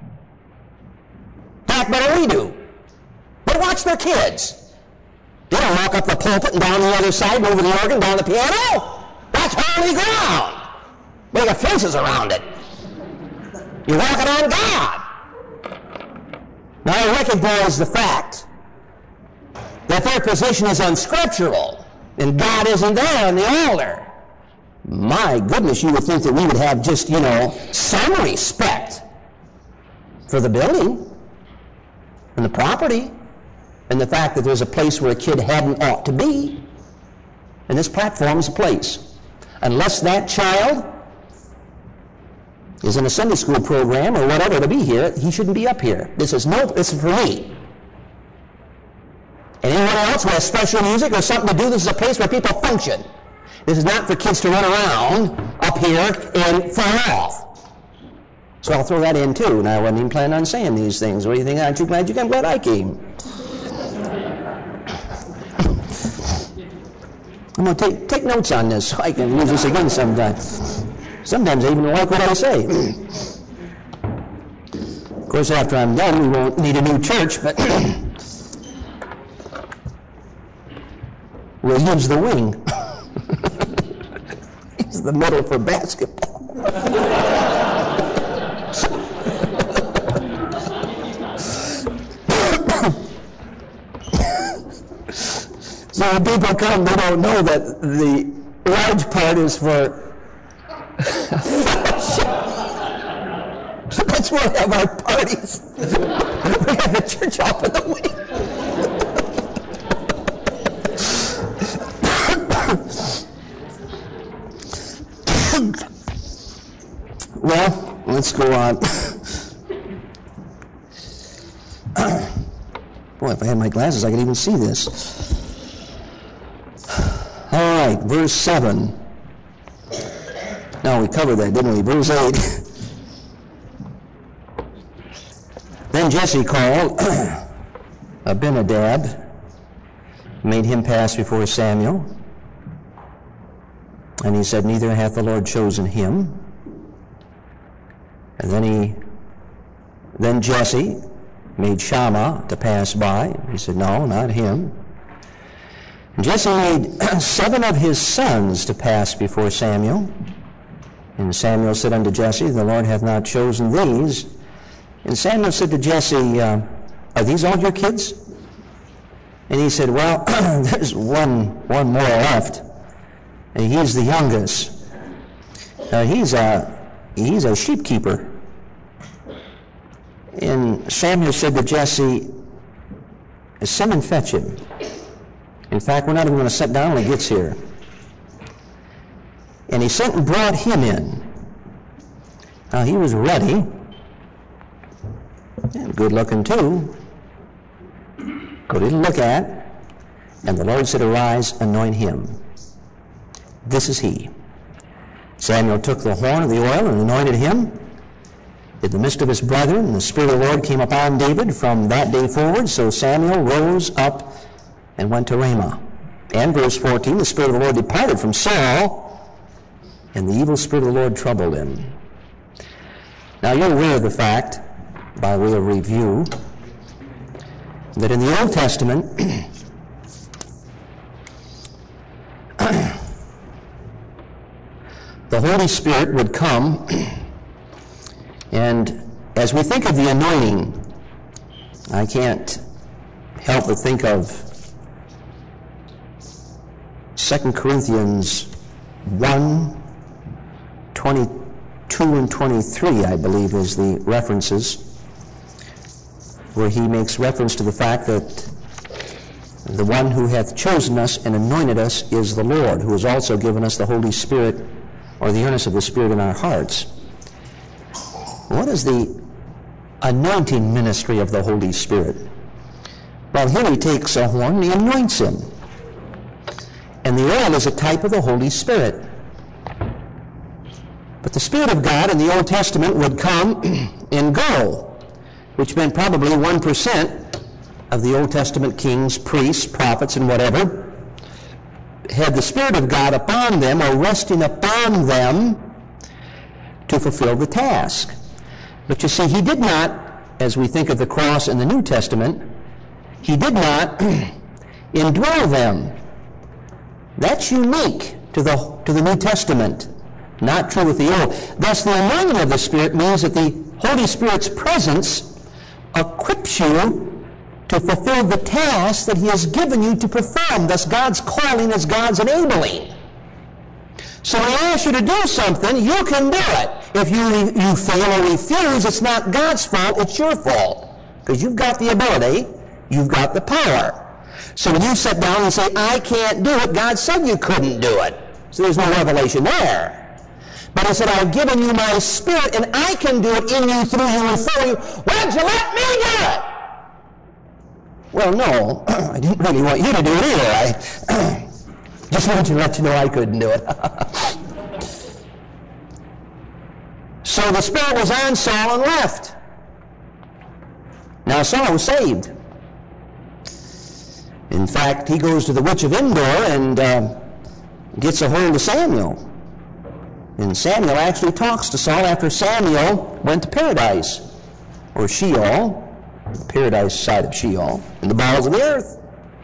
Act better than we do. But watch their kids. They don't walk up the pulpit and down the other side, over the organ, down the piano. That's holy ground. They got fences around it. You're walking on God. Now I recognize the fact that their position is unscriptural and God isn't there on the altar. My goodness, you would think that we would have just, you know, some respect for the building and the property and the fact that there's a place where a kid hadn't ought to be. And this platform is a place. Unless that child is in a Sunday school program or whatever to be here, he shouldn't be up here. This is no, this is for me. And anyone else who has special music or something to do, this is a place where people function. This is not for kids to run around up here and fall off. So I'll throw that in too. Now I wasn't even planning on saying these things. What do you think? Aren't you glad you came? I'm glad I came. I'm going to take, take notes on this so I can use this again sometime. Sometimes I even don't like what I say. Of course, after I'm done, we won't need a new church, but we'll use the wing. Use the middle for basketball. So when people come, they don't know that the large part is for That's where we have our parties. We have the church off in the wing. Well, let's go on. Boy, if I had my glasses, I could even see this. All right, verse seven. No, we covered that, didn't we? Verse eight. Then Jesse called Abinadab, made him pass before Samuel. And he said, neither hath the Lord chosen him. And then he, then Jesse made Shammah to pass by. He said, no, not him. And Jesse made seven of his sons to pass before Samuel. And Samuel said unto Jesse, the Lord hath not chosen these. And Samuel said to Jesse, uh, are these all your kids? And he said, well, there's one, one more left. And he's the youngest. Uh, he's a, he's a sheep keeper. And Samuel said to Jesse, send and fetch him. In fact, we're not even going to sit down when he gets here. And he sent and brought him in. Now, he was ready, and good looking too. Good to look at. And the Lord said, arise, anoint him. This is he. Samuel took the horn of the oil and anointed him in the midst of his brethren. And the Spirit of the Lord came upon David from that day forward. So Samuel rose up and went to Ramah. And verse fourteen, the Spirit of the Lord departed from Saul, and the evil spirit of the Lord troubled him. Now you're aware of the fact, by way of review, that in the Old Testament, the Holy Spirit would come, and as we think of the anointing, I can't help but think of Second Corinthians one, twenty-two and twenty-three, I believe, is the references, where he makes reference to the fact that the one who hath chosen us and anointed us is the Lord, who has also given us the Holy Spirit, or the earnest of the Spirit in our hearts. What is the anointing ministry of the Holy Spirit? Well, here he takes a horn and he anoints him. And the oil is a type of the Holy Spirit. But the Spirit of God in the Old Testament would come and go, which meant probably one percent of the Old Testament kings, priests, prophets, and whatever had the Spirit of God upon them, or resting upon them, to fulfill the task. But you see, he did not, as we think of the cross in the New Testament, he did not indwell them. That's unique to the, to the New Testament, not true with the Old. Thus, the anointing of the Spirit means that the Holy Spirit's presence equips you to fulfill the task that he has given you to perform. Thus, God's calling is God's enabling. So when he asks you to do something, you can do it. If you, you fail or refuse, it's not God's fault, it's your fault. Because you've got the ability, you've got the power. So when you sit down and say, I can't do it, God said you couldn't do it. So there's no revelation there. But he said, I've given you my Spirit, and I can do it in you, through you, and for you. Why don't you let me do it? Well, no, I didn't really want you to do it either. I just wanted to let you know I couldn't do it. So the Spirit was on Saul and left. Now Saul was saved. In fact, he goes to the witch of Endor and uh, gets a hold of Samuel. And Samuel actually talks to Saul after Samuel went to paradise, or Sheol, the paradise side of Sheol, in the bowels of the earth.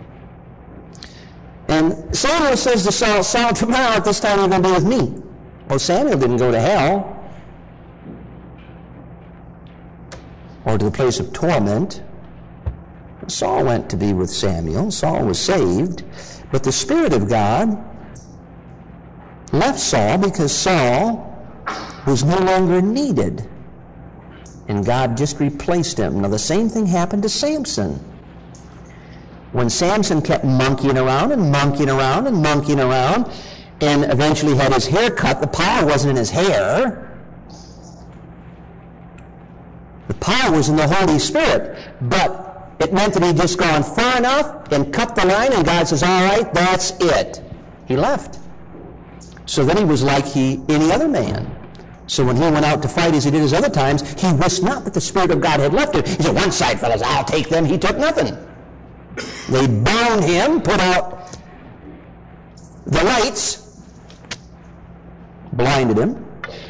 And Samuel says to Saul, Saul, tomorrow at this time you're going to be with me. Well, Samuel didn't go to hell, or to the place of torment. Saul went to be with Samuel. Saul was saved. But the Spirit of God left Saul because Saul was no longer needed. And God just replaced him. Now the same thing happened to Samson. When Samson kept monkeying around and monkeying around and monkeying around and eventually had his hair cut, the power wasn't in his hair. The power was in the Holy Spirit. But it meant that he'd just gone far enough and cut the line, and God says, all right, that's it. He left. So then he was like he any other man. So when he went out to fight as he did his other times, he wist not that the Spirit of God had left him. He said, one side, fellas, I'll take them. He took nothing. They bound him, put out the lights, blinded him,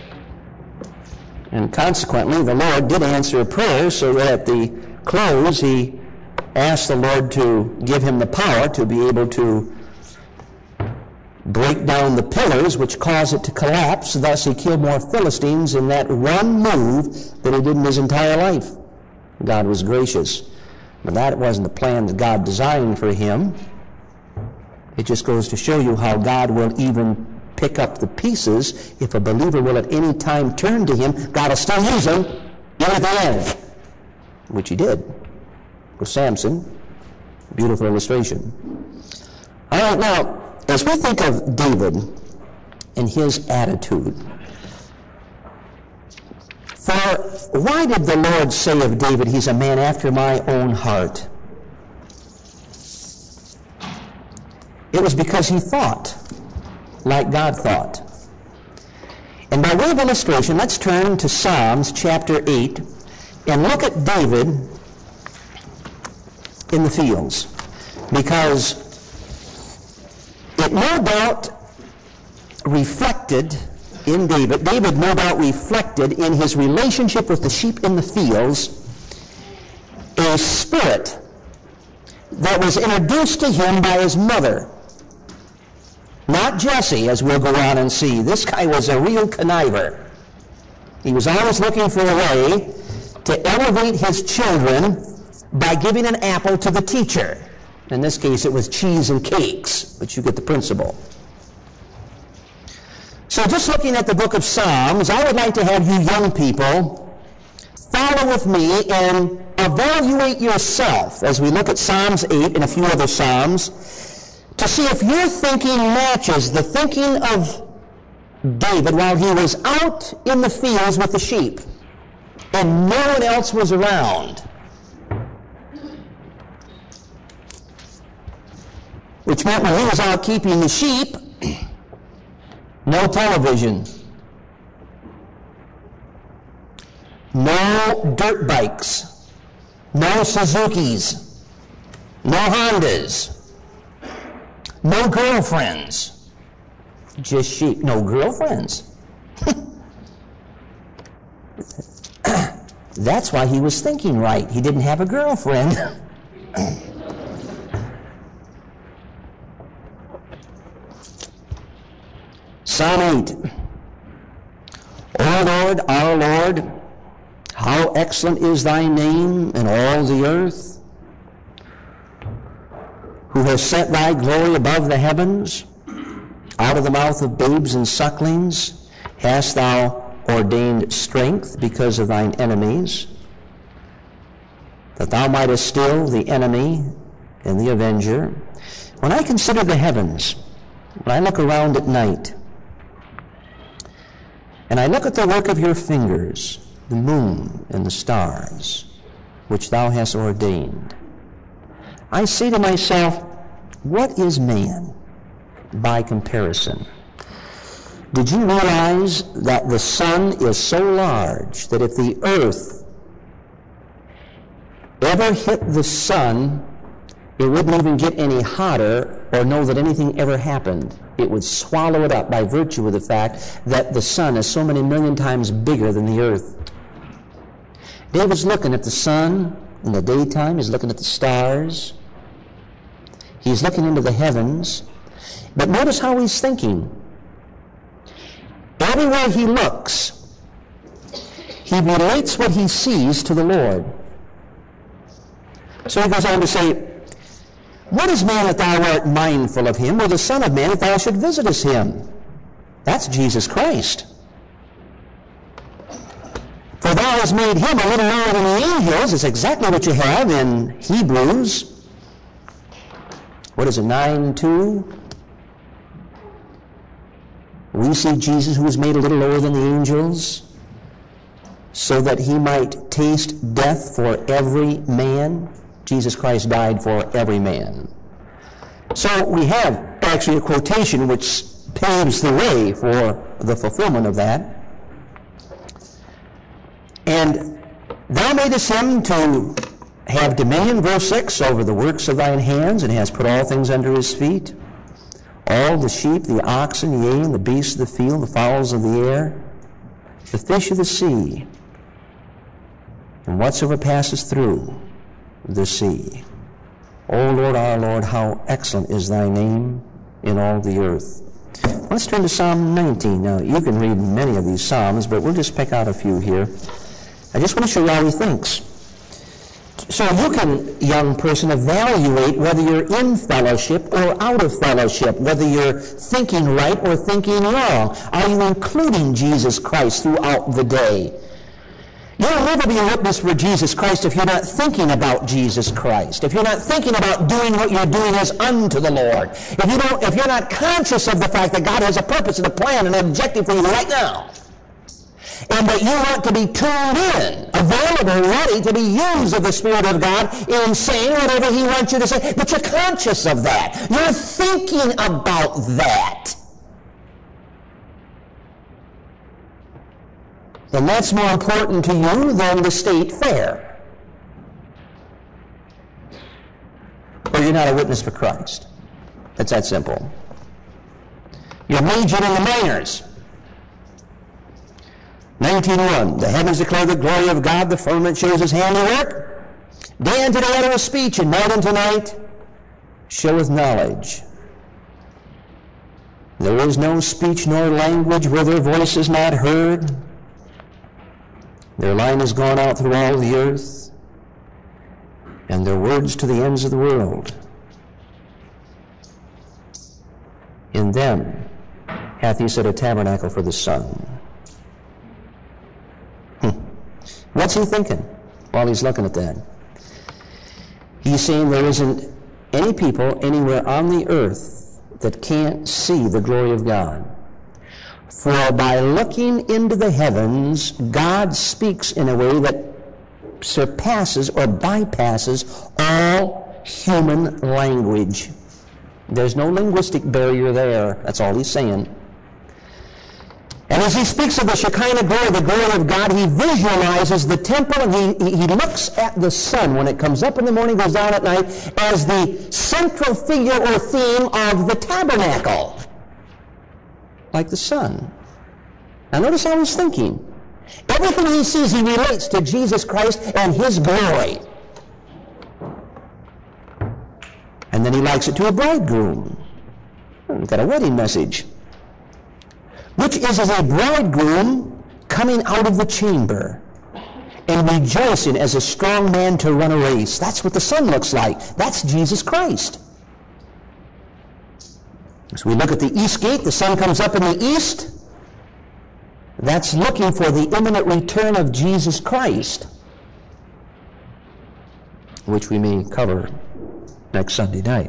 and consequently the Lord did answer a prayer, so that at the close he asked the Lord to give him the power to be able to break down the pillars which caused it to collapse. Thus he killed more Philistines in that one move than he did in his entire life. God was gracious. But that wasn't the plan that God designed for him. It just goes to show you how God will even pick up the pieces. If a believer will at any time turn to him, God will still use him in at the end, which he did with Samson. Beautiful illustration. All right, now, as we think of David and his attitude, for why did the Lord say of David, he's a man after my own heart? It was because he thought like God thought. And by way of illustration, let's turn to Psalms chapter eight and look at David in the fields, because it no doubt reflected in David, David no doubt reflected in his relationship with the sheep in the fields a spirit that was introduced to him by his mother. Not Jesse, as we'll go on and see. This guy was a real conniver. He was always looking for a way to elevate his children by giving an apple to the teacher. In this case, it was cheese and cakes, but you get the principle. So just looking at the book of Psalms, I would like to have you young people follow with me and evaluate yourself as we look at Psalms eight and a few other Psalms to see if your thinking matches the thinking of David while he was out in the fields with the sheep and no one else was around. Which meant when he was out keeping the sheep, no television, no dirt bikes, no Suzukis, no Hondas, no girlfriends, just sheep, no girlfriends. That's why he was thinking right. He didn't have a girlfriend. Psalm eight. O Lord, our Lord, how excellent is thy name in all the earth, who has set thy glory above the heavens. Out of the mouth of babes and sucklings hast thou ordained strength because of thine enemies, that thou mightest still the enemy and the avenger. When I consider the heavens, when I look around at night, and I look at the work of your fingers, the moon and the stars, which thou hast ordained, I say to myself, what is man by comparison? Did you realize that the sun is so large that if the earth ever hit the sun, it wouldn't even get any hotter or know that anything ever happened? It would swallow it up by virtue of the fact that the sun is so many million times bigger than the earth. David's looking at the sun in the daytime. He's looking at the stars. He's looking into the heavens. But notice how he's thinking. Everywhere he looks, he relates what he sees to the Lord. So he goes on to say, what is man that thou art mindful of him, or the Son of Man that thou should visitest him? That's Jesus Christ. For thou hast made him a little lower than the angels. It's exactly what you have in Hebrews. What is it, nine two? We see Jesus who was made a little lower than the angels, so that he might taste death for every man. Jesus Christ died for every man. So we have actually a quotation which paves the way for the fulfillment of that. And thou madest him to have dominion, verse six, over the works of thine hands, and hast put all things under his feet. All the sheep, the oxen, yea, and the beasts of the field, the fowls of the air, the fish of the sea, and whatsoever passes through the sea. O Lord, our Lord, how excellent is thy name in all the earth. Let's turn to Psalm nineteen. Now, you can read many of these Psalms, but we'll just pick out a few here. I just want to show you how he thinks. So you can, young person, evaluate whether you're in fellowship or out of fellowship, whether you're thinking right or thinking wrong. Are you including Jesus Christ throughout the day? You'll never be a witness for Jesus Christ if you're not thinking about Jesus Christ. If you're not thinking about doing what you're doing as unto the Lord. If you don't, if you're not conscious of the fact that God has a purpose and a plan and an objective for you right now, and that you want to be tuned in, available, ready to be used of the Spirit of God in saying whatever he wants you to say, but you're conscious of that. You're thinking about that. And that's more important to you than the state fair. Or you're not a witness for Christ. It's that simple. You're majoring in the minors. nineteen one, the heavens declare the glory of God, the firmament shows his handiwork. Day unto day uttereth speech, and night unto night showeth knowledge. There is no speech nor language where their voice is not heard. Their line has gone out through all the earth, and their words to the ends of the world. In them hath he set a tabernacle for the sun. Hmm. What's he thinking while he's looking at that? He's saying there isn't any people anywhere on the earth that can't see the glory of God. For by looking into the heavens, God speaks in a way that surpasses or bypasses all human language. There's no linguistic barrier there. That's all he's saying. And as he speaks of the Shekinah glory, the glory of God, he visualizes the temple, and he, he looks at the sun when it comes up in the morning, goes down at night, as the central figure or theme of the tabernacle. Like the sun. Now notice how he's thinking. Everything he sees, he relates to Jesus Christ and his glory. And then he likes it to a bridegroom. We've got a wedding message. Which is as a bridegroom coming out of the chamber and rejoicing as a strong man to run a race. That's what the sun looks like. That's Jesus Christ. So we look at the east gate, the sun comes up in the east. That's looking for the imminent return of Jesus Christ, which we may cover next Sunday night.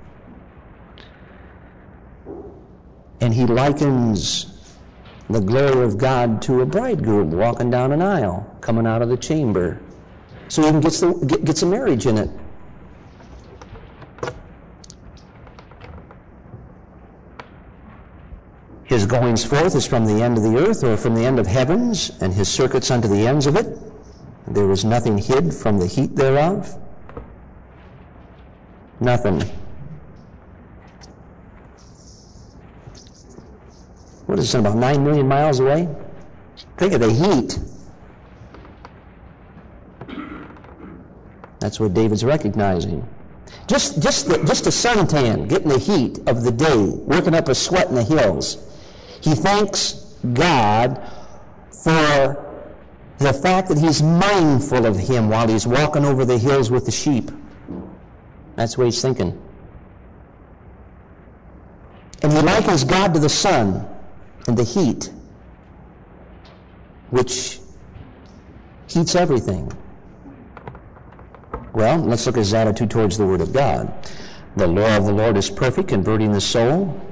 And he likens the glory of God to a bridegroom walking down an aisle, coming out of the chamber. So he even gets, the, gets a marriage in it. His goings forth is from the end of the earth, or from the end of heavens, and his circuits unto the ends of it. There is nothing hid from the heat thereof. Nothing. What is it, about nine million miles away? Think of the heat. That's what David's recognizing. Just, just, the, just a suntan, getting the heat of the day, working up a sweat in the hills. He thanks God for the fact that he's mindful of him while he's walking over the hills with the sheep. That's the way he's thinking. And he likens God to the sun and the heat, which heats everything. Well, let's look at his attitude towards the Word of God. The law of the Lord is perfect, converting the soul.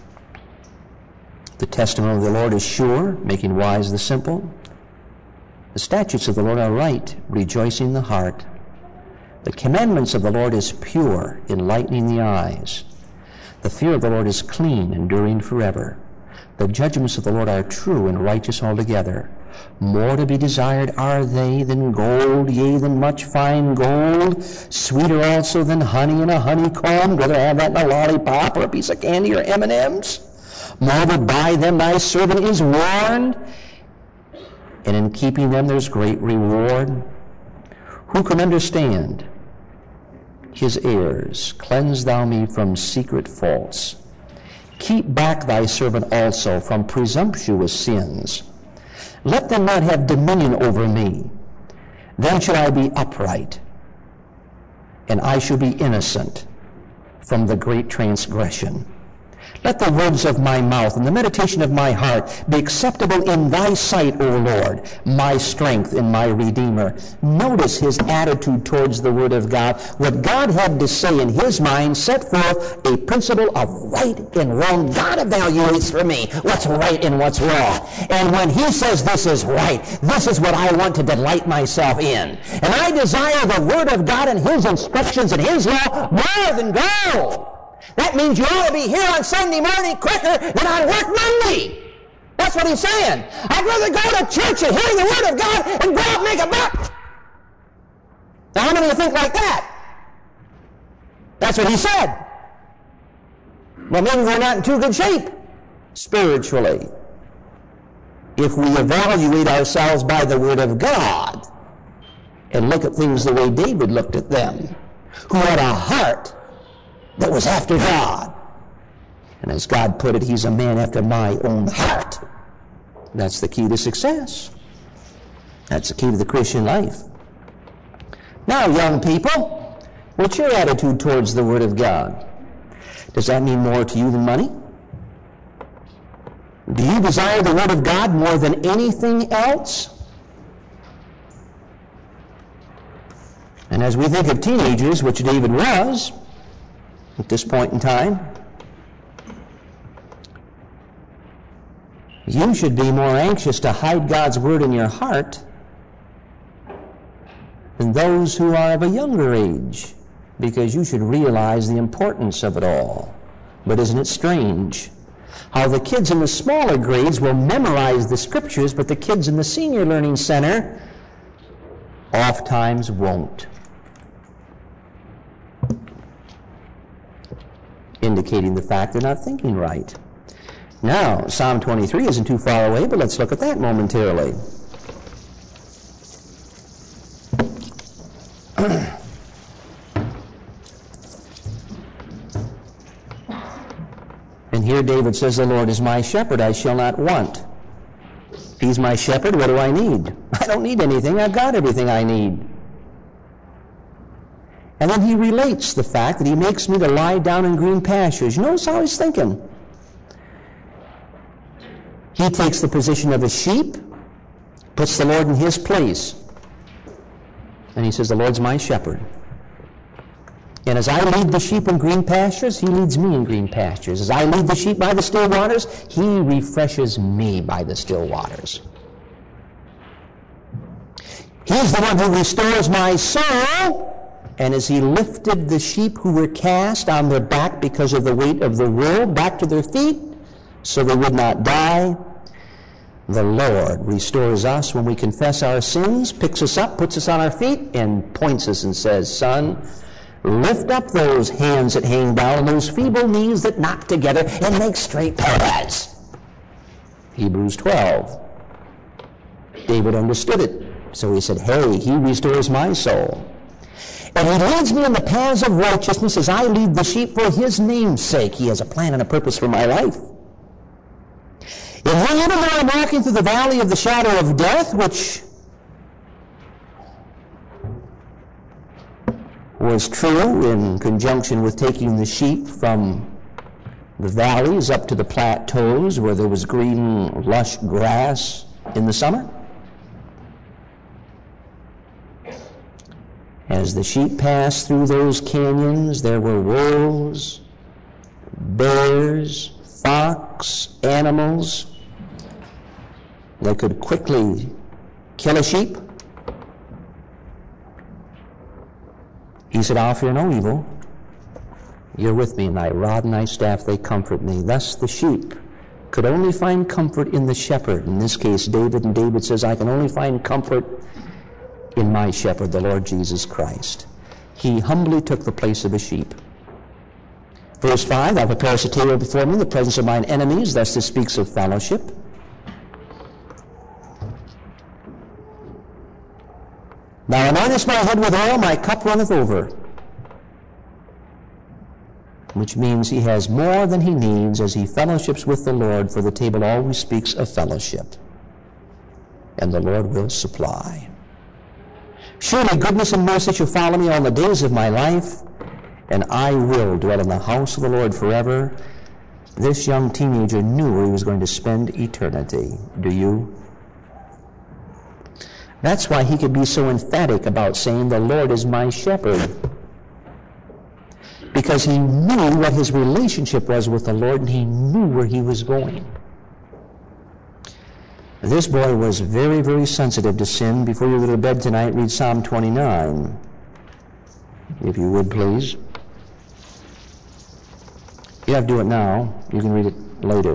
The testimony of the Lord is sure, making wise the simple. The statutes of the Lord are right, rejoicing the heart. The commandments of the Lord is pure, enlightening the eyes. The fear of the Lord is clean, enduring forever. The judgments of the Lord are true and righteous altogether. More to be desired are they than gold, yea, than much fine gold. Sweeter also than honey in a honeycomb. Whether I have that in a lollipop or a piece of candy or M and M's. Moreover, by them thy servant is warned, and in keeping them there's great reward. Who can understand his errors? Cleanse thou me from secret faults. Keep back thy servant also from presumptuous sins. Let them not have dominion over me. Then shall I be upright, and I shall be innocent from the great transgression. Let the words of my mouth and the meditation of my heart be acceptable in thy sight, O Lord, my strength and my Redeemer. Notice his attitude towards the Word of God. What God had to say in his mind set forth a principle of right and wrong. God evaluates for me what's right and what's wrong. And when he says this is right, this is what I want to delight myself in. And I desire the Word of God and his instructions and his law more than gold. That means you ought to be here on Sunday morning quicker than on work Monday. That's what he's saying. I'd rather go to church and hear the Word of God and go out and make a buck. Now, how many of you think like that? That's what he said. Well, maybe we're not in too good shape spiritually if we evaluate ourselves by the Word of God and look at things the way David looked at them, who had a heart that was after God. And as God put it, he's a man after my own heart. That's the key to success. That's the key to the Christian life. Now, young people, what's your attitude towards the Word of God? Does that mean more to you than money? Do you desire the Word of God more than anything else? And as we think of teenagers, which David was, at this point in time, you should be more anxious to hide God's Word in your heart than those who are of a younger age, because you should realize the importance of it all. But isn't it strange how the kids in the smaller grades will memorize the Scriptures, but the kids in the Senior Learning Center oft times won't? Indicating the fact they're not thinking right. Now, Psalm twenty-three isn't too far away, but let's look at that momentarily. And here David says, the Lord is my shepherd, I shall not want. If he's my shepherd, what do I need? I don't need anything, I've got everything I need. And then he relates the fact that he makes me to lie down in green pastures. You notice how he's thinking. He takes the position of a sheep, puts the Lord in his place. And he says, the Lord's my shepherd. And as I lead the sheep in green pastures, he leads me in green pastures. As I lead the sheep by the still waters, he refreshes me by the still waters. He's the one who restores my soul. And as he lifted the sheep who were cast on their back because of the weight of the world back to their feet, so they would not die, the Lord restores us when we confess our sins, picks us up, puts us on our feet, and points us and says, son, lift up those hands that hang down and those feeble knees that knock together and make straight paths. Hebrews twelve. David understood it. So he said, hey, he restores my soul. And he leads me in the paths of righteousness as I lead the sheep for his name's sake. He has a plan and a purpose for my life. And even though I'm walking through the valley of the shadow of death, which was true in conjunction with taking the sheep from the valleys up to the plateaus where there was green, lush grass in the summer. As the sheep passed through those canyons, there were wolves, bears, fox, animals that could quickly kill a sheep. He said, I'll fear no evil. You're with me, and thy rod and thy staff, they comfort me. Thus the sheep could only find comfort in the shepherd. In this case, David, and David says, I can only find comfort in my shepherd, the Lord Jesus Christ. He humbly took the place of a sheep. Verse five, thou preparest a table before me in the presence of mine enemies. Thus this speaks of fellowship. Thou anointest my head with oil, my cup runneth over. Which means he has more than he needs as he fellowships with the Lord, for the table always speaks of fellowship. And the Lord will supply. Surely goodness and mercy shall follow me all the days of my life, and I will dwell in the house of the Lord forever. This young teenager knew where he was going to spend eternity. Do you? That's why he could be so emphatic about saying, the Lord is my shepherd. Because he knew what his relationship was with the Lord, and he knew where he was going. This boy was very, very sensitive to sin. Before you go to bed tonight, read Psalm twenty-nine, if you would, please. You have to do it now. You can read it later.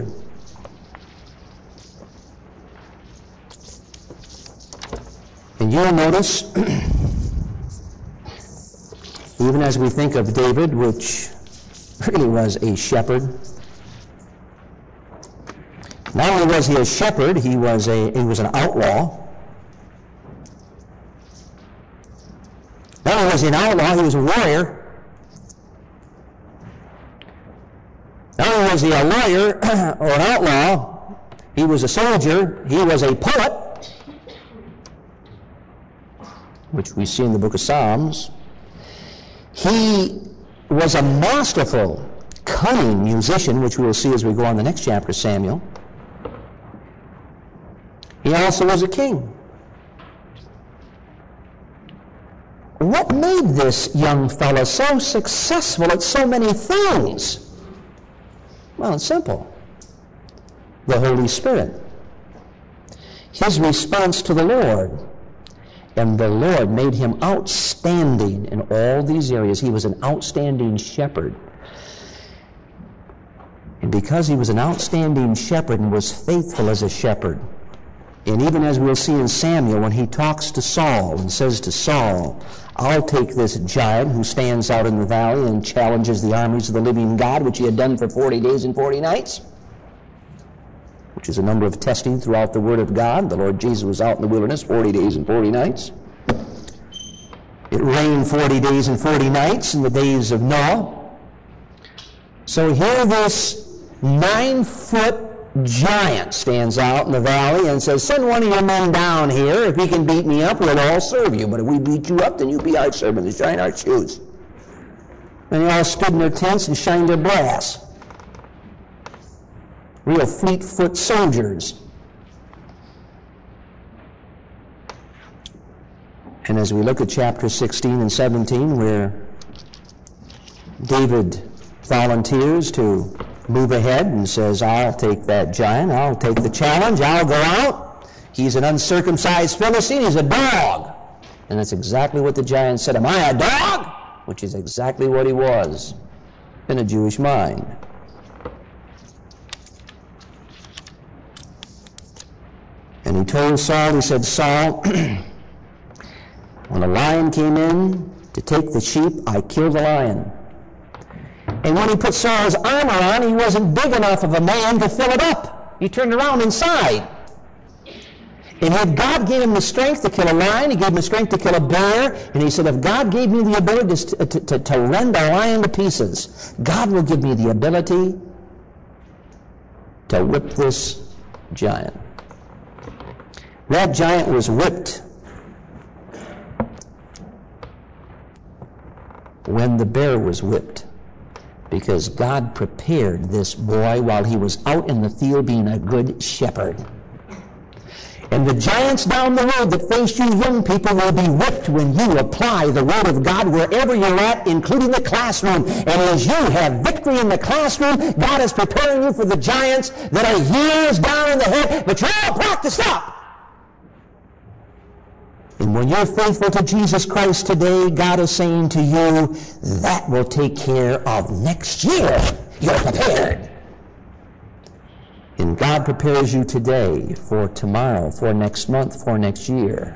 And you'll notice, even as we think of David, which really was a shepherd, not only was he a shepherd, he was a he was an outlaw. Not only was he an outlaw, he was a warrior. Not only was he a lawyer or an outlaw, he was a soldier, he was a poet, which we see in the book of Psalms. He was a masterful, cunning musician, which we will see as we go on the next chapter, Samuel. He also was a king. What made this young fellow so successful at so many things? Well, it's simple. The Holy Spirit. His response to the Lord. And the Lord made him outstanding in all these areas. He was an outstanding shepherd. And because he was an outstanding shepherd and was faithful as a shepherd, and even as we'll see in Samuel, when he talks to Saul and says to Saul, I'll take this giant who stands out in the valley and challenges the armies of the living God, which he had done for forty days and forty nights, which is a number of testing throughout the Word of God. The Lord Jesus was out in the wilderness forty days and forty nights. It rained forty days and forty nights in the days of Noah. So here this nine-foot giant stands out in the valley and says, send one of your men down here. If he can beat me up, we'll all serve you. But if we beat you up, then you be our servants, shine our shoes. And they all stood in their tents and shined their brass. Real fleet-foot soldiers. And as we look at chapter sixteen and seventeen, where David volunteers to move ahead and says, I'll take that giant, I'll take the challenge, I'll go out. He's an uncircumcised Philistine, he's a dog. And that's exactly what the giant said, am I a dog? Which is exactly what he was in a Jewish mind. And he told Saul, he said, Saul, when a lion came in to take the sheep, I killed the lion. And when he put Saul's armor on, he wasn't big enough of a man to fill it up. He turned around inside. And if God gave him the strength to kill a lion, he gave him the strength to kill a bear, and he said, if God gave me the ability to, to, to, to rend a lion to pieces, God will give me the ability to whip this giant. That giant was whipped. when the bear was whipped, because God prepared this boy while he was out in the field being a good shepherd. And the giants down the road that face you young people will be whipped when you apply the Word of God wherever you're at, including the classroom. And as you have victory in the classroom, God is preparing you for the giants that are years down in the head, but you're all practiced up. And when you're faithful to Jesus Christ today, God is saying to you, that will take care of next year. You're prepared. And God prepares you today for tomorrow, for next month, for next year.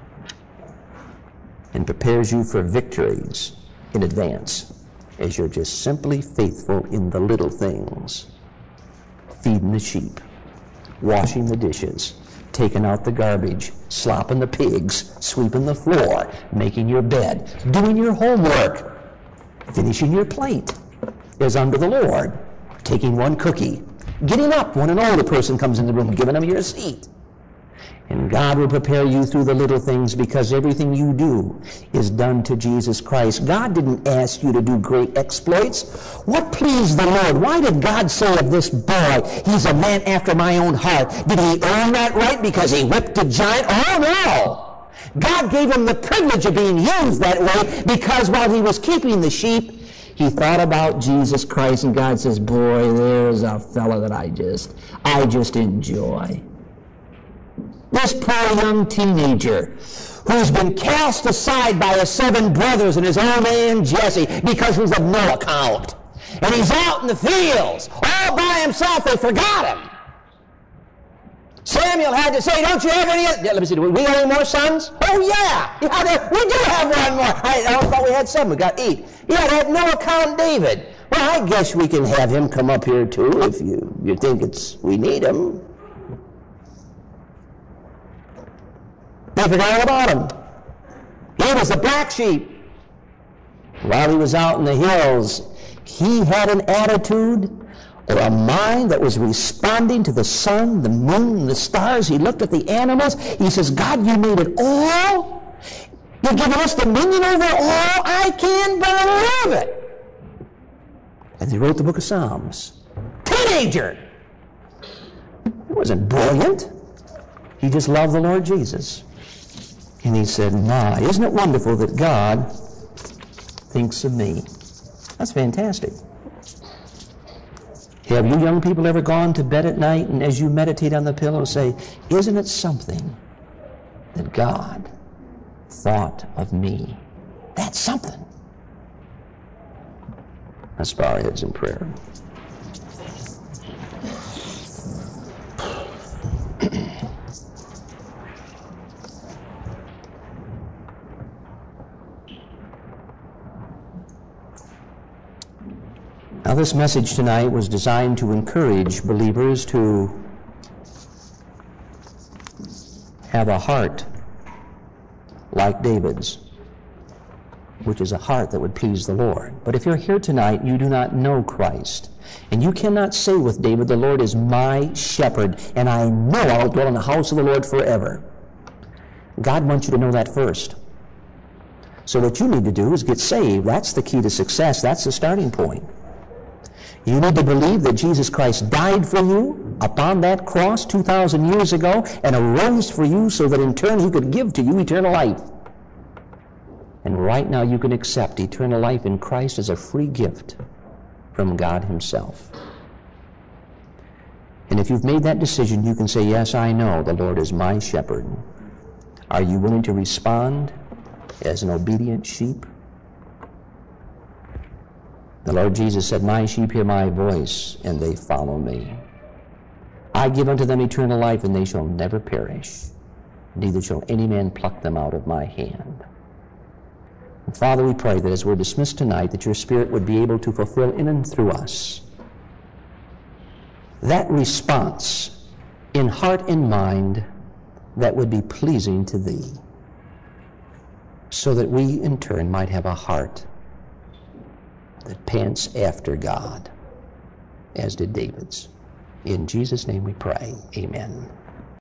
And prepares you for victories in advance as you're just simply faithful in the little things. Feeding the sheep, washing the dishes, taking out the garbage, slopping the pigs, sweeping the floor, making your bed, doing your homework, finishing your plate is under the Lord, taking one cookie, getting up when an older person comes in the room, giving them your seat. And God will prepare you through the little things because everything you do is done to Jesus Christ. God didn't ask you to do great exploits. What pleased the Lord? Why did God say of this boy, he's a man after my own heart? Did he earn that right because he whipped a giant? Oh, no. God gave him the privilege of being used that way because while he was keeping the sheep, he thought about Jesus Christ, and God says, boy, there's a fellow that I just, I just enjoy. This poor young teenager who's been cast aside by his seven brothers and his own man Jesse because he's of no account. And he's out in the fields all by himself. They forgot him. Samuel had to say, don't you have any, let me see, do we got any more sons? Oh yeah, yeah we do have one more. I, I thought we had seven, we got eight. Yeah, they had no account David. Well, I guess we can have him come up here too if you, you think it's we need him. They forgot all about him. He was the black sheep. While he was out in the hills, he had an attitude or a mind that was responding to the sun, the moon, the stars. He looked at the animals. He says, God, you made it all. You're giving us dominion over all. I can't believe it. And he wrote the book of Psalms. Teenager. He wasn't brilliant. He just loved the Lord Jesus. And he said, my, isn't it wonderful that God thinks of me? That's fantastic. Have you young people ever gone to bed at night and as you meditate on the pillow say, isn't it something that God thought of me? That's something. Let's bow our heads in prayer. Now, this message tonight was designed to encourage believers to have a heart like David's, which is a heart that would please the Lord. But if you're here tonight, you do not know Christ, and you cannot say with David, the Lord is my shepherd, and I know I'll dwell in the house of the Lord forever. God wants you to know that first. So what you need to do is get saved. That's the key to success. That's the starting point. You need to believe that Jesus Christ died for you upon that cross two thousand years ago and arose for you so that in turn he could give to you eternal life. And right now you can accept eternal life in Christ as a free gift from God himself. And if you've made that decision, you can say, yes, I know the Lord is my shepherd. Are you willing to respond as an obedient sheep? The Lord Jesus said, my sheep hear my voice, and they follow me. I give unto them eternal life, and they shall never perish. Neither shall any man pluck them out of my hand. And Father, we pray that as we're dismissed tonight, that your Spirit would be able to fulfill in and through us that response in heart and mind that would be pleasing to thee, so that we in turn might have a heart that pants after God, as did David's. In Jesus' name we pray. Amen.